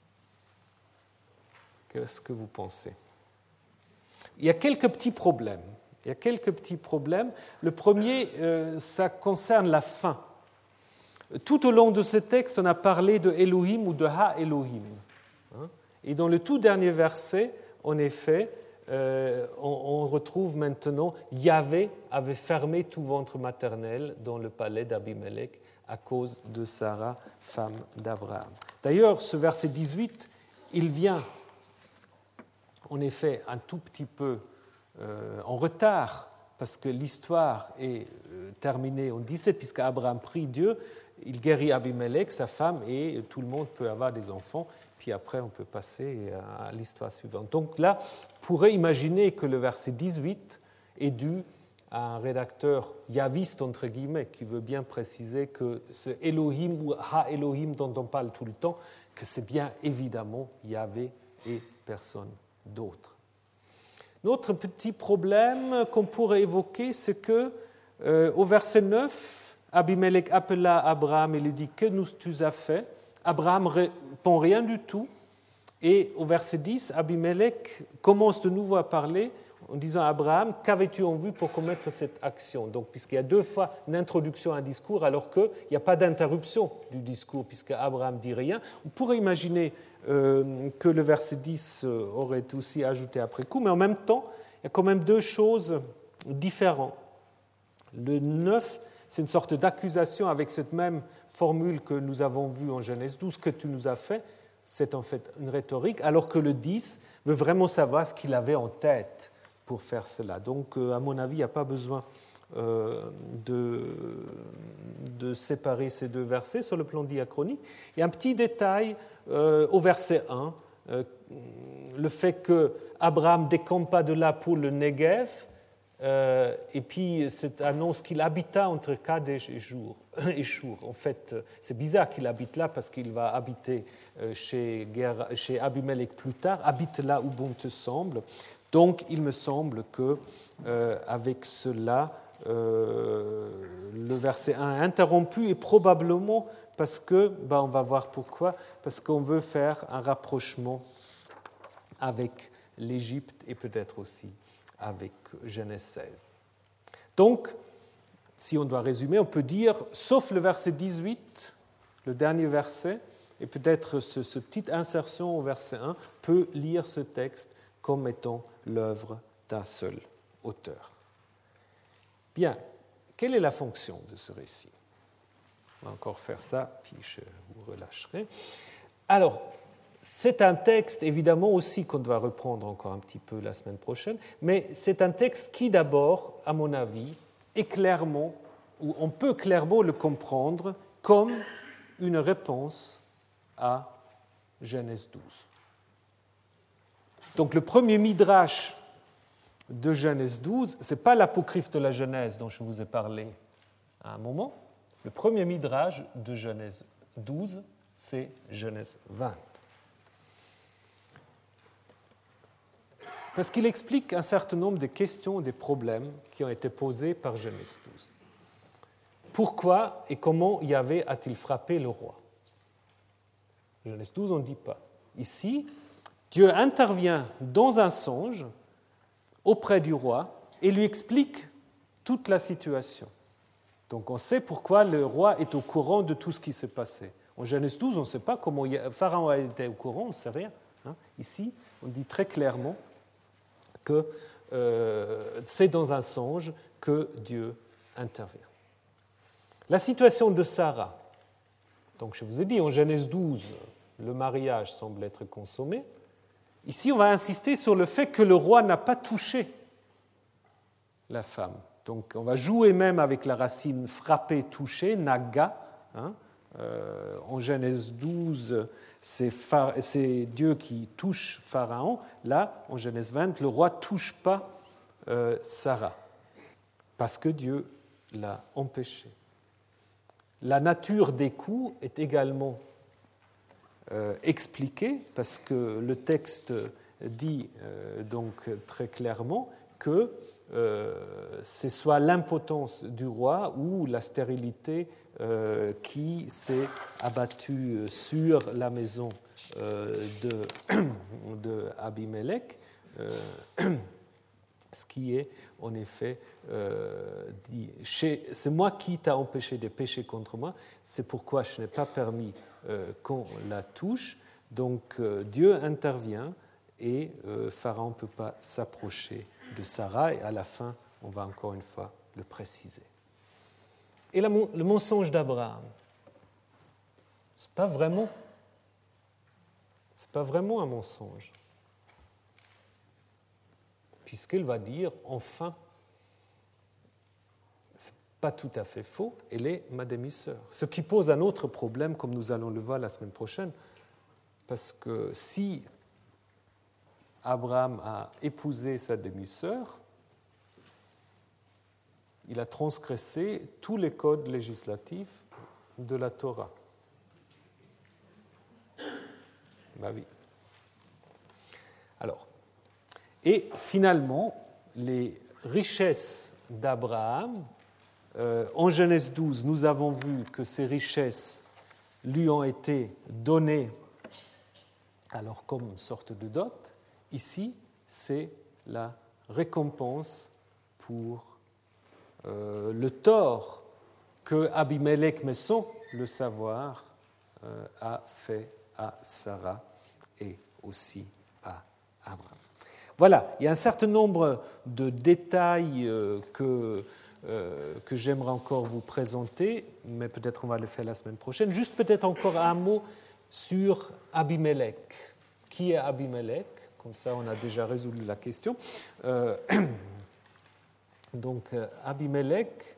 Qu'est-ce que vous pensez? Il y a quelques petits problèmes. Il y a quelques petits problèmes. Le premier, euh, ça concerne la fin. Tout au long de ce texte, on a parlé de Elohim ou de Ha-Elohim. Et dans le tout dernier verset, en effet, Euh, on, on retrouve maintenant Yahvé avait fermé tout ventre maternel dans le palais d'Abimelech à cause de Sarah, femme d'Abraham. D'ailleurs, ce verset dix-huit, il vient en effet un tout petit peu euh, en retard parce que l'histoire est euh, terminée en dix-sept, puisque Abraham prie Dieu, il guérit Abimelech, sa femme, et tout le monde peut avoir des enfants. Puis après, on peut passer à l'histoire suivante. Donc là, on pourrait imaginer que le verset dix-huit est dû à un rédacteur yaviste, entre guillemets, qui veut bien préciser que ce Elohim ou Ha-Elohim dont on parle tout le temps, que c'est bien évidemment Yahvé et personne d'autre. Notre petit problème qu'on pourrait évoquer, c'est que euh, au verset neuf, Abimelech appela Abraham et lui dit « Que nous tu as fait ?» Abraham ne répond rien du tout. Et au verset dix, Abimelech commence de nouveau à parler en disant à Abraham, qu'avais-tu en vue pour commettre cette action? Donc, puisqu'il y a deux fois une introduction à un discours, alors qu'il n'y a pas d'interruption du discours, puisque Abraham ne dit rien, on pourrait imaginer euh, que le verset dix aurait été aussi ajouté après coup, mais en même temps, il y a quand même deux choses différentes. Le neuf, c'est une sorte d'accusation avec cette même formule que nous avons vue en Genèse douze, que tu nous as fait, c'est en fait une rhétorique, alors que le dix veut vraiment savoir ce qu'il avait en tête pour faire cela. Donc, à mon avis, il n'y a pas besoin euh, de, de séparer ces deux versets sur le plan diachronique. Il y a un petit détail euh, au verset un, euh, le fait qu'Abraham ne décampe pas de là pour le Negev, euh, et puis cette annonce qu'il habita entre Kadesh et Shur. Et Shur. En fait, c'est bizarre qu'il habite là parce qu'il va habiter chez, chez Abimelech plus tard, habite là où bon te semble. Donc, il me semble que euh, avec cela, euh, le verset un est interrompu et probablement parce que, ben, on va voir pourquoi, parce qu'on veut faire un rapprochement avec l'Égypte et peut-être aussi avec Genèse seize. Donc, si on doit résumer, on peut dire, sauf le verset dix-huit, le dernier verset, et peut-être ce, ce petite insertion au verset un, peut lire ce texte comme étant l'œuvre d'un seul auteur. Bien, quelle est la fonction de ce récit? On va encore faire ça, puis je vous relâcherai. Alors, c'est un texte, évidemment, aussi qu'on doit reprendre encore un petit peu la semaine prochaine, mais c'est un texte qui, d'abord, à mon avis, est clairement, ou on peut clairement le comprendre comme une réponse à Genèse douze. Donc le premier midrash de Genèse douze, ce n'est pas l'apocryphe de la Genèse dont je vous ai parlé à un moment. Le premier midrash de Genèse douze, c'est Genèse vingt. Parce qu'il explique un certain nombre de questions et des problèmes qui ont été posés par Genèse douze. Pourquoi et comment Yahvé a-t-il frappé le roi? Genèse douze, on ne dit pas. Ici, Dieu intervient dans un songe auprès du roi et lui explique toute la situation. Donc on sait pourquoi le roi est au courant de tout ce qui s'est passé. En Genèse douze, on ne sait pas comment Pharaon a été au courant, on ne sait rien. Ici, on dit très clairement que euh, c'est dans un songe que Dieu intervient. La situation de Sarah. Donc je vous ai dit, en Genèse douze, le mariage semble être consommé. Ici, on va insister sur le fait que le roi n'a pas touché la femme. Donc on va jouer même avec la racine frapper, toucher, naga. Hein. Euh, en Genèse douze, c'est, Phar- c'est Dieu qui touche Pharaon. Là, en Genèse vingt, le roi ne touche pas euh, Sarah, parce que Dieu l'a empêché. La nature des coups est également euh, expliquée, parce que le texte dit euh, donc très clairement que euh, c'est soit l'impotence du roi ou la stérilité euh, qui s'est abattue sur la maison euh, de, de Abimelech, euh, ce qui est en effet euh, dit, c'est moi qui t'ai empêché de pécher contre moi, c'est pourquoi je n'ai pas permis euh, qu'on la touche. Donc euh, Dieu intervient et euh, Pharaon ne peut pas s'approcher de Sarah, et à la fin, on va encore une fois le préciser. Et la, le mensonge d'Abraham, ce n'est pas vraiment, c'est pas vraiment un mensonge, puisqu'il va dire, enfin, ce n'est pas tout à fait faux, elle est ma demi-sœur. Ce qui pose un autre problème, comme nous allons le voir la semaine prochaine, parce que si Abraham a épousé sa demi-sœur, il a transgressé tous les codes législatifs de la Torah. Ben oui. Alors, et finalement, les richesses d'Abraham, euh, en Genèse douze, nous avons vu que ces richesses lui ont été données alors comme une sorte de dot. Ici, c'est la récompense pour euh, le tort que Abimelech, mais sans le savoir, euh, a fait à Sarah et aussi à Abraham. Voilà, il y a un certain nombre de détails euh, que, euh, que j'aimerais encore vous présenter, mais peut-être on va le faire la semaine prochaine. Juste peut-être encore un mot sur Abimelech. Qui est Abimelech ? Comme ça, on a déjà résolu la question. Euh, donc, Abimelech,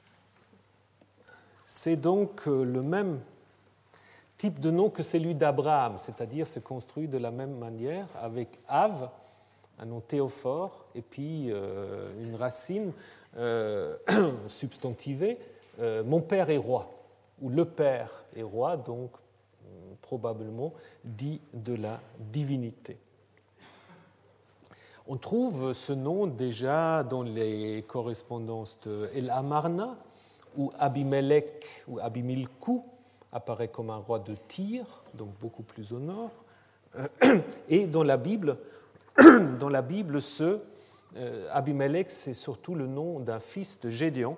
c'est donc le même type de nom que celui d'Abraham, c'est-à-dire se construit de la même manière avec Av, un nom théophore, et puis euh, une racine euh, substantivée, euh, mon père est roi, ou le père est roi, donc euh, probablement dit de la divinité. On trouve ce nom déjà dans les correspondances de El Amarna, où Abimelech ou Abimilku apparaît comme un roi de Tyr, donc beaucoup plus au nord. Et dans la Bible, dans la Bible ce euh, Abimelech, c'est surtout le nom d'un fils de Gédéon,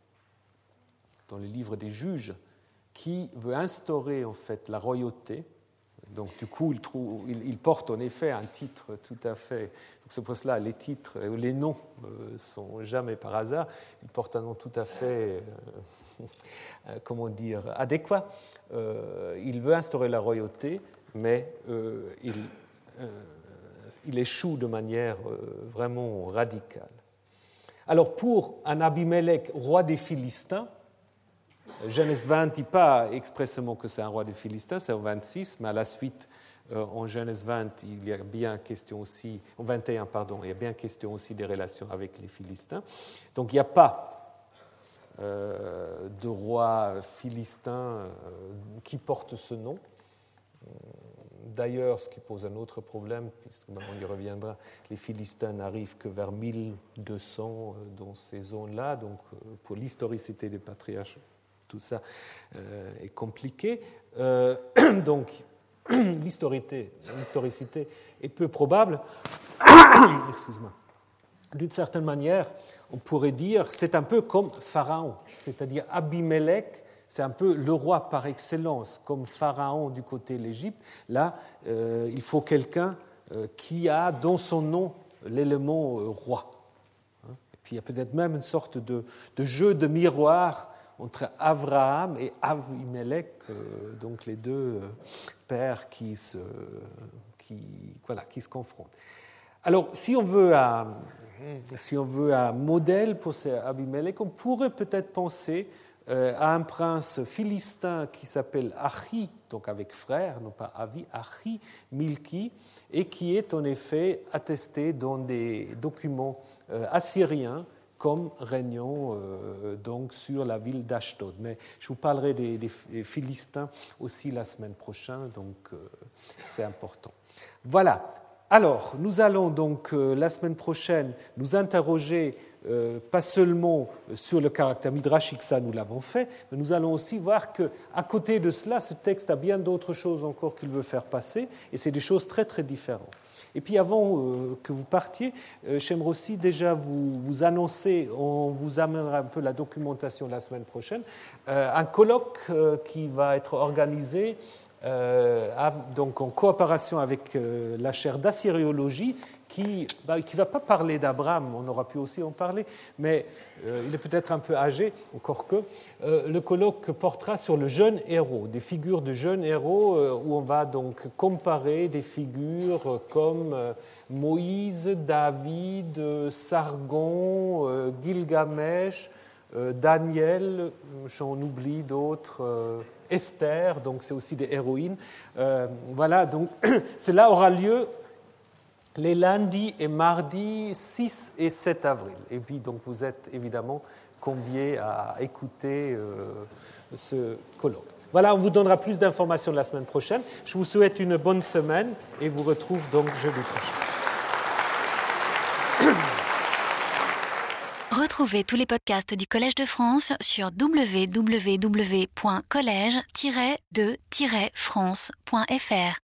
dans le livre des Juges, qui veut instaurer en fait la royauté. Donc du coup, il, trouve, il, il porte en effet un titre tout à fait. Donc c'est pour cela les titres, les noms ne euh, sont jamais par hasard. Il porte un nom tout à fait, euh, comment dire, adéquat. Euh, il veut instaurer la royauté, mais euh, il, euh, il échoue de manière euh, vraiment radicale. Alors pour un Abimelech, roi des Philistins, Genèse vingt ne dit pas expressément que c'est un roi des Philistins, c'est en vingt-six, mais à la suite, euh, en Genèse vingt, il y a bien question aussi, en vingt et un, pardon, il y a bien question aussi des relations avec les Philistins. Donc il n'y a pas euh, de roi philistin euh, qui porte ce nom. D'ailleurs, ce qui pose un autre problème, puisqu'on y reviendra, les Philistins n'arrivent que vers mille deux cents dans ces zones-là, donc pour l'historicité des patriarches, tout ça euh, est compliqué. Euh, donc, l'historicité, l'historicité est peu probable. Excuse-moi. D'une certaine manière, on pourrait dire c'est un peu comme Pharaon, c'est-à-dire Abimelech, c'est un peu le roi par excellence, comme Pharaon du côté de l'Égypte. Là, euh, il faut quelqu'un euh, qui a dans son nom l'élément euh, roi. Hein? Et puis il y a peut-être même une sorte de, de jeu de miroir entre Abraham et Abimelech, euh, donc les deux euh, pères qui se, qui, voilà, qui se confrontent. Alors, si on veut un, si on veut un modèle pour ces Abimelech, on pourrait peut-être penser euh, à un prince philistin qui s'appelle Achi, donc avec frère, non pas Avi, Achi Milki, et qui est en effet attesté dans des documents euh, assyriens comme régnant euh, donc sur la ville d'Ashdod. Mais je vous parlerai des, des Philistins aussi la semaine prochaine, donc euh, c'est important. Voilà. Alors, nous allons donc euh, la semaine prochaine nous interroger euh, pas seulement sur le caractère midrashique, ça nous l'avons fait, mais nous allons aussi voir qu'à côté de cela, ce texte a bien d'autres choses encore qu'il veut faire passer, et c'est des choses très très différentes. Et puis avant euh, que vous partiez, euh, j'aimerais aussi déjà vous, vous annoncer, on vous amènera un peu la documentation la semaine prochaine, euh, un colloque euh, qui va être organisé euh, à, donc en coopération avec euh, la chaire d'assyriologie qui bah, qui ne va pas parler d'Abraham, on aura pu aussi en parler, mais euh, il est peut-être un peu âgé, encore que. Euh, le colloque portera sur le jeune héros, des figures de jeunes héros, euh, où on va donc comparer des figures comme euh, Moïse, David, euh, Sargon, euh, Gilgamesh, euh, Daniel, j'en oublie d'autres, euh, Esther, donc c'est aussi des héroïnes. Euh, voilà, donc cela aura lieu les lundis et mardis six et sept avril. Et puis, donc, vous êtes évidemment conviés à écouter euh, ce colloque. Voilà, on vous donnera plus d'informations la semaine prochaine. Je vous souhaite une bonne semaine et vous retrouve donc jeudi prochain. Retrouvez tous les podcasts du Collège de France sur w w w point collège tiret de tiret france point f r.